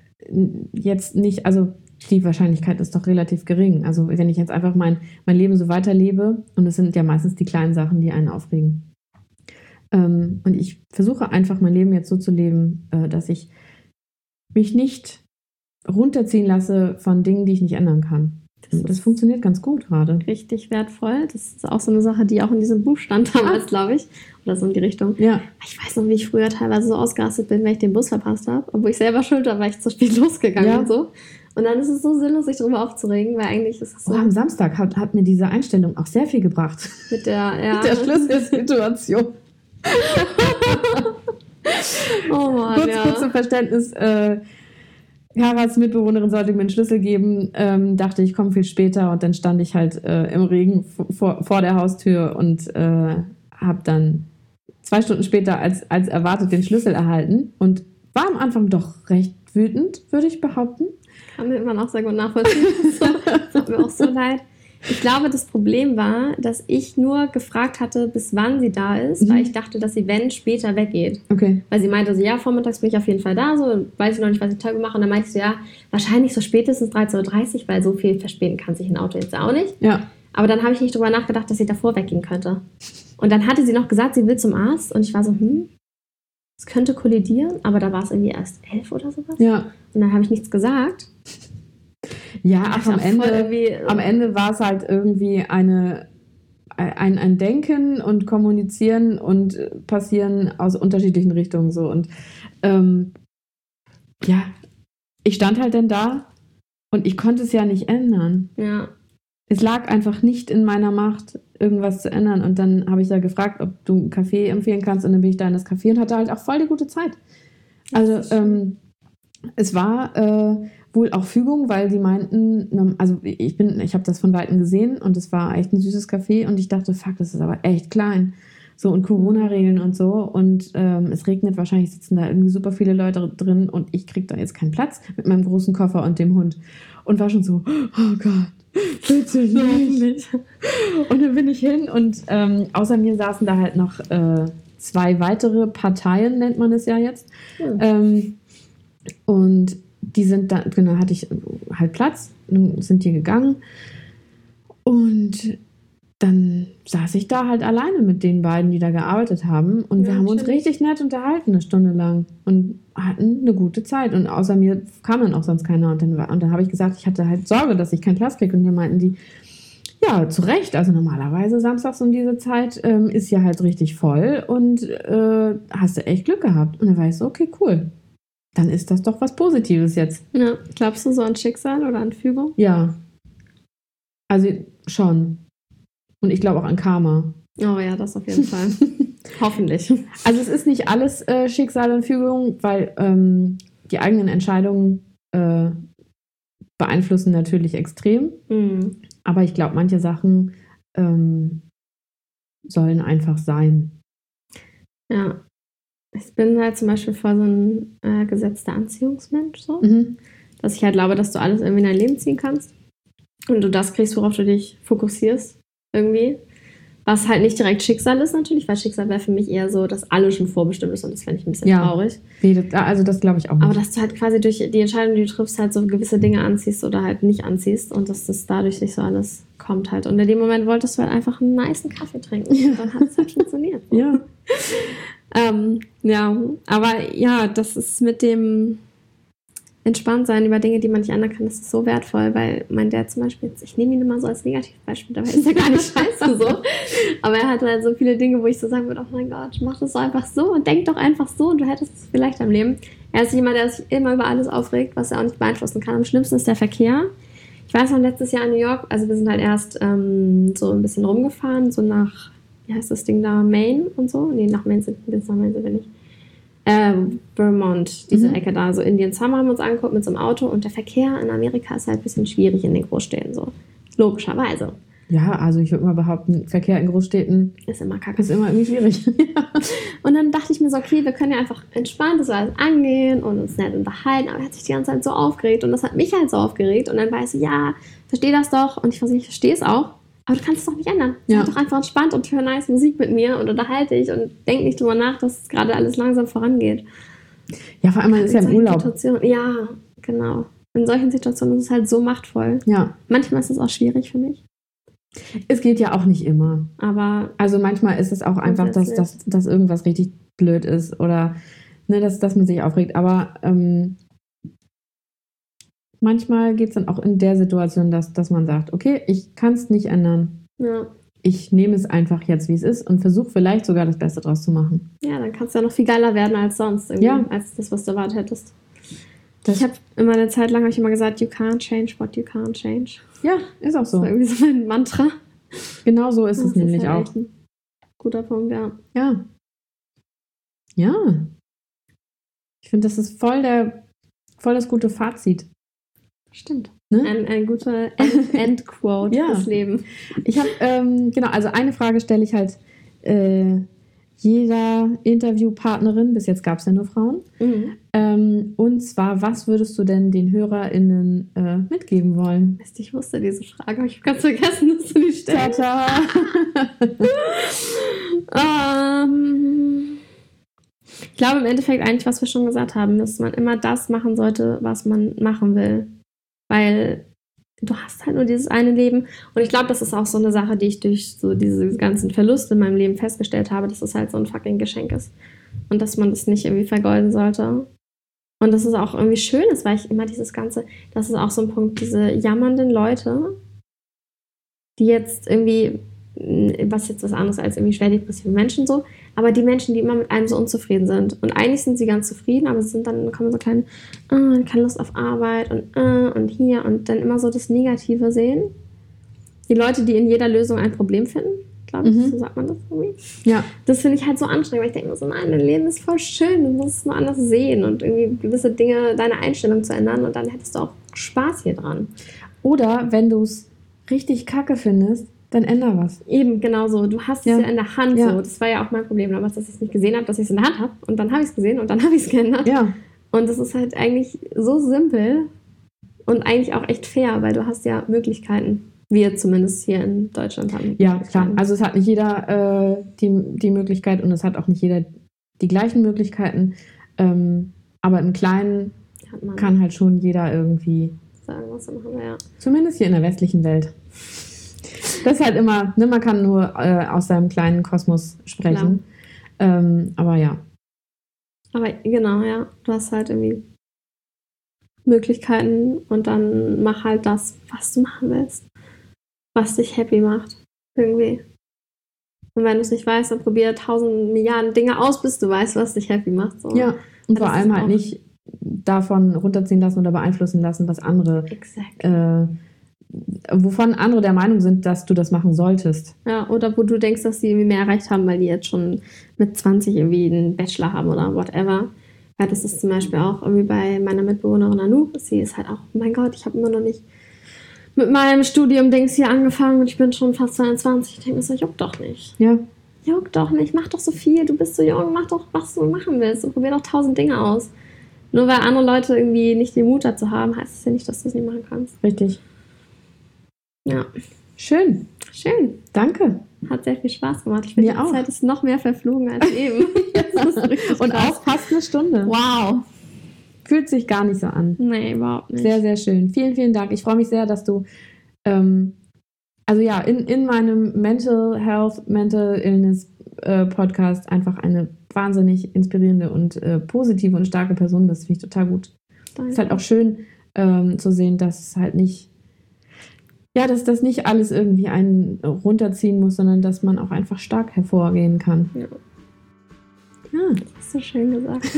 jetzt nicht, also die Wahrscheinlichkeit ist doch relativ gering. Also wenn ich jetzt einfach mein, mein Leben so weiterlebe, und es sind ja meistens die kleinen Sachen, die einen aufregen. Ähm, und ich versuche einfach mein Leben jetzt so zu leben, äh, dass ich mich nicht runterziehen lasse von Dingen, die ich nicht ändern kann. Das Und das ist funktioniert ganz gut gerade. richtig wertvoll. Das ist auch so eine Sache, die auch in diesem Buch stand damals, glaube ich. Oder so in die Richtung. Ja, Ich weiß noch, wie ich früher teilweise so ausgerastet bin, wenn ich den Bus verpasst habe. Obwohl ich selber schuld war, weil ich zu spät losgegangen Ja. und so. Und dann ist es so sinnlos, sich darüber aufzuregen, weil eigentlich ist es so oh, am Samstag hat, hat mir diese Einstellung auch sehr viel gebracht. mit der, ja. Mit der Schlüsselsituation. Oh Mann, Kurz, ja. kurz zum Verständnis, äh, Karas Mitbewohnerin sollte mir einen Schlüssel geben, ähm, dachte ich, komme viel später und dann stand ich halt äh, im Regen vor, vor der Haustür und äh, habe dann zwei Stunden später als, als erwartet den Schlüssel erhalten und war am Anfang doch recht wütend, würde ich behaupten. Kann man auch sehr gut nachvollziehen. So, das tut mir auch so leid. Ich glaube, das Problem war, dass ich nur gefragt hatte, bis wann sie da ist, Mhm. weil ich dachte, dass sie, wenn, später weggeht. Okay. Weil sie meinte so, ja, vormittags bin ich auf jeden Fall da, so, weiß ich noch nicht, was ich Tage mache. Und dann meinte ich so, ja, wahrscheinlich so spätestens dreizehn Uhr dreißig, weil so viel verspäten kann sich ein Auto jetzt auch nicht. Ja. Aber dann habe ich nicht drüber nachgedacht, dass sie davor weggehen könnte. Und dann hatte sie noch gesagt, sie will zum Arzt. Und ich war so, hm, es könnte kollidieren. Aber da war es irgendwie erst elf oder sowas. Ja. Und dann habe ich nichts gesagt. Ja, ach, am Das ist auch voll Ende, irgendwie- am Ende war es halt irgendwie eine, ein, ein Denken und Kommunizieren und passieren aus unterschiedlichen Richtungen so. Und ähm, ja, ich stand halt dann da und ich konnte es ja nicht ändern. Ja. Es lag einfach nicht in meiner Macht, irgendwas zu ändern. Und dann habe ich ja gefragt, ob du einen Kaffee empfehlen kannst. Und dann bin ich da in das Café und hatte halt auch voll die gute Zeit. Also ähm, es war äh, wohl auch Fügung, weil sie meinten, also ich bin, ich habe das von Weitem gesehen und es war echt ein süßes Café und ich dachte, fuck, das ist aber echt klein. So und Corona-Regeln und so. Und ähm, es regnet, wahrscheinlich sitzen da irgendwie super viele Leute drin und ich kriege da jetzt keinen Platz mit meinem großen Koffer und dem Hund. Und war schon so, oh Gott. Bitte nicht. Und dann bin ich hin und ähm, außer mir saßen da halt noch äh, zwei weitere Parteien, nennt man es ja jetzt. Mhm. Ähm, und die sind da, genau, hatte ich halt Platz, dann sind die gegangen und dann saß ich da halt alleine mit den beiden, die da gearbeitet haben und ja, wir haben uns schön. richtig nett unterhalten, eine Stunde lang und hatten eine gute Zeit und außer mir kam dann auch sonst keiner und dann, und dann habe ich gesagt, ich hatte halt Sorge, dass ich keinen Platz kriege und dann meinten die, ja, zu Recht, also normalerweise samstags um diese Zeit ähm, ist ja halt richtig voll und äh, hast du echt Glück gehabt und dann war ich so, okay, cool, dann ist das doch was Positives jetzt. Ja, glaubst du so an Schicksal oder an Fügung? Ja, also schon. Und ich glaube auch an Karma. Oh ja, das auf jeden Fall. Hoffentlich. Also es ist nicht alles äh, Schicksal und Fügung, weil ähm, die eigenen Entscheidungen äh, beeinflussen natürlich extrem. Mhm. Aber ich glaube, manche Sachen ähm, sollen einfach sein. Ja. Ich bin halt zum Beispiel voll so ein äh, gesetzter Anziehungsmensch, so. Mhm. Dass ich halt glaube, dass du alles irgendwie in dein Leben ziehen kannst. Und du das kriegst, worauf du dich fokussierst. Irgendwie. Was halt nicht direkt Schicksal ist natürlich, weil Schicksal wäre für mich eher so, dass alles schon vorbestimmt ist und das fände ich ein bisschen ja. traurig. Nee, das, also das glaube ich auch nicht. Aber dass du halt quasi durch die Entscheidung, die du triffst, halt so gewisse Dinge anziehst oder halt nicht anziehst und dass das dadurch sich so alles kommt halt. Und in dem Moment wolltest du halt einfach einen nicen Kaffee trinken ja. und dann hat es halt funktioniert. Ja. ähm, ja, aber ja, das ist mit dem Entspanntsein über Dinge, die man nicht ändern kann, das ist so wertvoll, weil mein Dad zum Beispiel, ich nehme ihn immer so als Negativbeispiel, dabei ist er gar nicht scheiße so, aber er hat halt so viele Dinge, wo ich so sagen würde, oh mein Gott, mach das doch einfach so und denk doch einfach so und du hättest es vielleicht am Leben. Er ist jemand, der sich immer über alles aufregt, was er auch nicht beeinflussen kann. Am schlimmsten ist der Verkehr. Ich weiß noch, letztes Jahr in New York, also wir sind halt erst ähm, so ein bisschen rumgefahren, so nach, wie heißt das Ding da, Maine und so, nee, nach Maine sind wir nicht. Äh, Vermont, diese mhm. Ecke da, so Indian Summer haben wir uns angeguckt mit so einem Auto und der Verkehr in Amerika ist halt ein bisschen schwierig in den Großstädten, so logischerweise. Ja, also ich würde mal behaupten, Verkehr in Großstädten ist immer kacke. Ist immer irgendwie schwierig. Und dann dachte ich mir so, okay, wir können ja einfach entspannt das alles angehen und uns nett unterhalten, aber er hat sich die ganze Zeit so aufgeregt und das hat mich halt so aufgeregt und dann war ich so, ja, versteh das doch und ich, ich verstehe es auch. Aber du kannst es doch nicht ändern. Ja. Sei doch einfach entspannt und hör nice Musik mit mir und unterhalte dich und denk nicht drüber nach, dass es gerade alles langsam vorangeht. Ja, vor allem, man ist ja im Urlaub. Ja, genau. In solchen Situationen ist es halt so machtvoll. Ja. Manchmal ist es auch schwierig für mich. Es geht ja auch nicht immer. Aber also manchmal ist es auch einfach, dass, dass, dass irgendwas richtig blöd ist oder ne, dass, dass man sich aufregt. Aber ähm, manchmal geht es dann auch in der Situation, dass, dass man sagt, okay, ich kann es nicht ändern. Ja. Ich nehme es einfach jetzt, wie es ist und versuche vielleicht sogar das Beste draus zu machen. Ja, dann kannst du ja noch viel geiler werden als sonst, ja. als das, was du erwartet hättest. Das ich habe immer eine Zeit lang habe ich immer gesagt, you can't change what you can't change. Ja, ist auch so. Das ist irgendwie so mein Mantra. Genau so ist das es nämlich ist halt auch. Ein guter Punkt, ja. Ja. Ja. Ich finde, das ist voll der, voll das gute Fazit. Stimmt. Ne? Ein, ein guter End- Endquote ja. fürs Leben. Ich habe, ähm, genau, also eine Frage stelle ich halt äh, jeder Interviewpartnerin, bis jetzt gab es ja nur Frauen. Mhm. Ähm, und zwar, was würdest du denn den HörerInnen äh, mitgeben wollen? Ich wusste diese Frage, aber ich habe ganz vergessen, dass du die stellst. ähm, ich glaube im Endeffekt eigentlich, was wir schon gesagt haben, dass man immer das machen sollte, was man machen will. Weil du hast halt nur dieses eine Leben. Und ich glaube, das ist auch so eine Sache, die ich durch so diese ganzen Verluste in meinem Leben festgestellt habe, dass es halt so ein fucking Geschenk ist. Und dass man das nicht irgendwie vergeuden sollte. Und dass es auch irgendwie schön ist, weil ich immer dieses Ganze, das ist auch so ein Punkt, diese jammernden Leute, die jetzt irgendwie was jetzt was anderes als irgendwie schwer depressive Menschen so, aber die Menschen, die immer mit einem so unzufrieden sind und eigentlich sind sie ganz zufrieden, aber sie sind dann, kommen so klein, oh, keine Lust auf Arbeit und uh, und hier und dann immer so das Negative sehen. Die Leute, die in jeder Lösung ein Problem finden, glaube ich, mhm. so sagt man das irgendwie. Ja. Das finde ich halt so anstrengend, weil ich denke mir so, nein, dein Leben ist voll schön, du musst es nur anders sehen und irgendwie gewisse Dinge, deine Einstellung zu ändern und dann hättest du auch Spaß hier dran. Oder wenn du es richtig kacke findest, dann änder was. Eben, genau so. Du hast es ja, ja in der Hand. Ja. So. Das war ja auch mein Problem damals, dass ich es nicht gesehen habe, dass ich es in der Hand habe. Und dann habe ich es gesehen und dann habe ich es geändert. Ja. Und das ist halt eigentlich so simpel und eigentlich auch echt fair, weil du hast ja Möglichkeiten. Wir zumindest hier in Deutschland haben. Ja, klar. Also es hat nicht jeder äh, die, die Möglichkeit und es hat auch nicht jeder die gleichen Möglichkeiten. Ähm, aber im Kleinen kann halt schon jeder irgendwie sagen, was er machen will, ja. Zumindest hier in der westlichen Welt. Das ist halt immer, ne, man kann nur äh, aus seinem kleinen Kosmos sprechen. Ähm, aber ja. Aber genau, ja. Du hast halt irgendwie Möglichkeiten und dann mach halt das, was du machen willst. Was dich happy macht. Irgendwie. Und wenn du es nicht weißt, dann probier tausend Milliarden Dinge aus, bis du weißt, was dich happy macht. So. Ja, und vor allem halt nicht davon runterziehen lassen oder beeinflussen lassen, was andere äh, wovon andere der Meinung sind, dass du das machen solltest. Ja, oder wo du denkst, dass sie irgendwie mehr erreicht haben, weil die jetzt schon mit zwanzig irgendwie einen Bachelor haben oder whatever. Ja, das ist zum Beispiel auch irgendwie bei meiner Mitbewohnerin Anu. Sie ist halt auch, oh mein Gott, ich habe immer noch nicht mit meinem Studium-Dings hier angefangen und ich bin schon fast zweiundzwanzig. Ich denke mir so, juckt doch nicht. Ja. Juckt doch nicht, mach doch so viel, du bist so jung, mach doch, was du machen willst und probier doch tausend Dinge aus. Nur weil andere Leute irgendwie nicht den Mut dazu haben, heißt es ja nicht, dass du es nicht machen kannst. Richtig. Ja. Schön. Schön. Danke. Hat sehr viel Spaß gemacht. Ich finde, die auch. Zeit ist noch mehr verflogen als eben. Und auch fast eine Stunde. Wow. Fühlt sich gar nicht so an. Nee, überhaupt nicht. Sehr, sehr schön. Vielen, vielen Dank. Ich freue mich sehr, dass du ähm, also ja, in, in meinem Mental Health, Mental Illness äh, Podcast einfach eine wahnsinnig inspirierende und äh, positive und starke Person bist. Finde ich total gut. Es ist halt auch schön ähm, zu sehen, dass es halt nicht Ja, dass das nicht alles irgendwie einen runterziehen muss, sondern dass man auch einfach stark hervorgehen kann. Ja, ja, das hast du schön gesagt.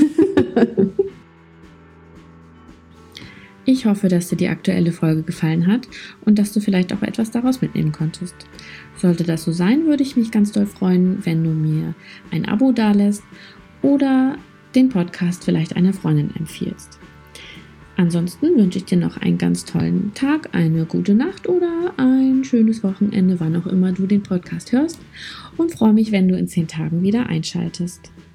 Ich hoffe, dass dir die aktuelle Folge gefallen hat und dass du vielleicht auch etwas daraus mitnehmen konntest. Sollte das so sein, würde ich mich ganz doll freuen, wenn du mir ein Abo dalässt oder den Podcast vielleicht einer Freundin empfiehlst. Ansonsten wünsche ich dir noch einen ganz tollen Tag, eine gute Nacht oder ein schönes Wochenende, wann auch immer du den Podcast hörst und freue mich, wenn du in zehn Tagen wieder einschaltest.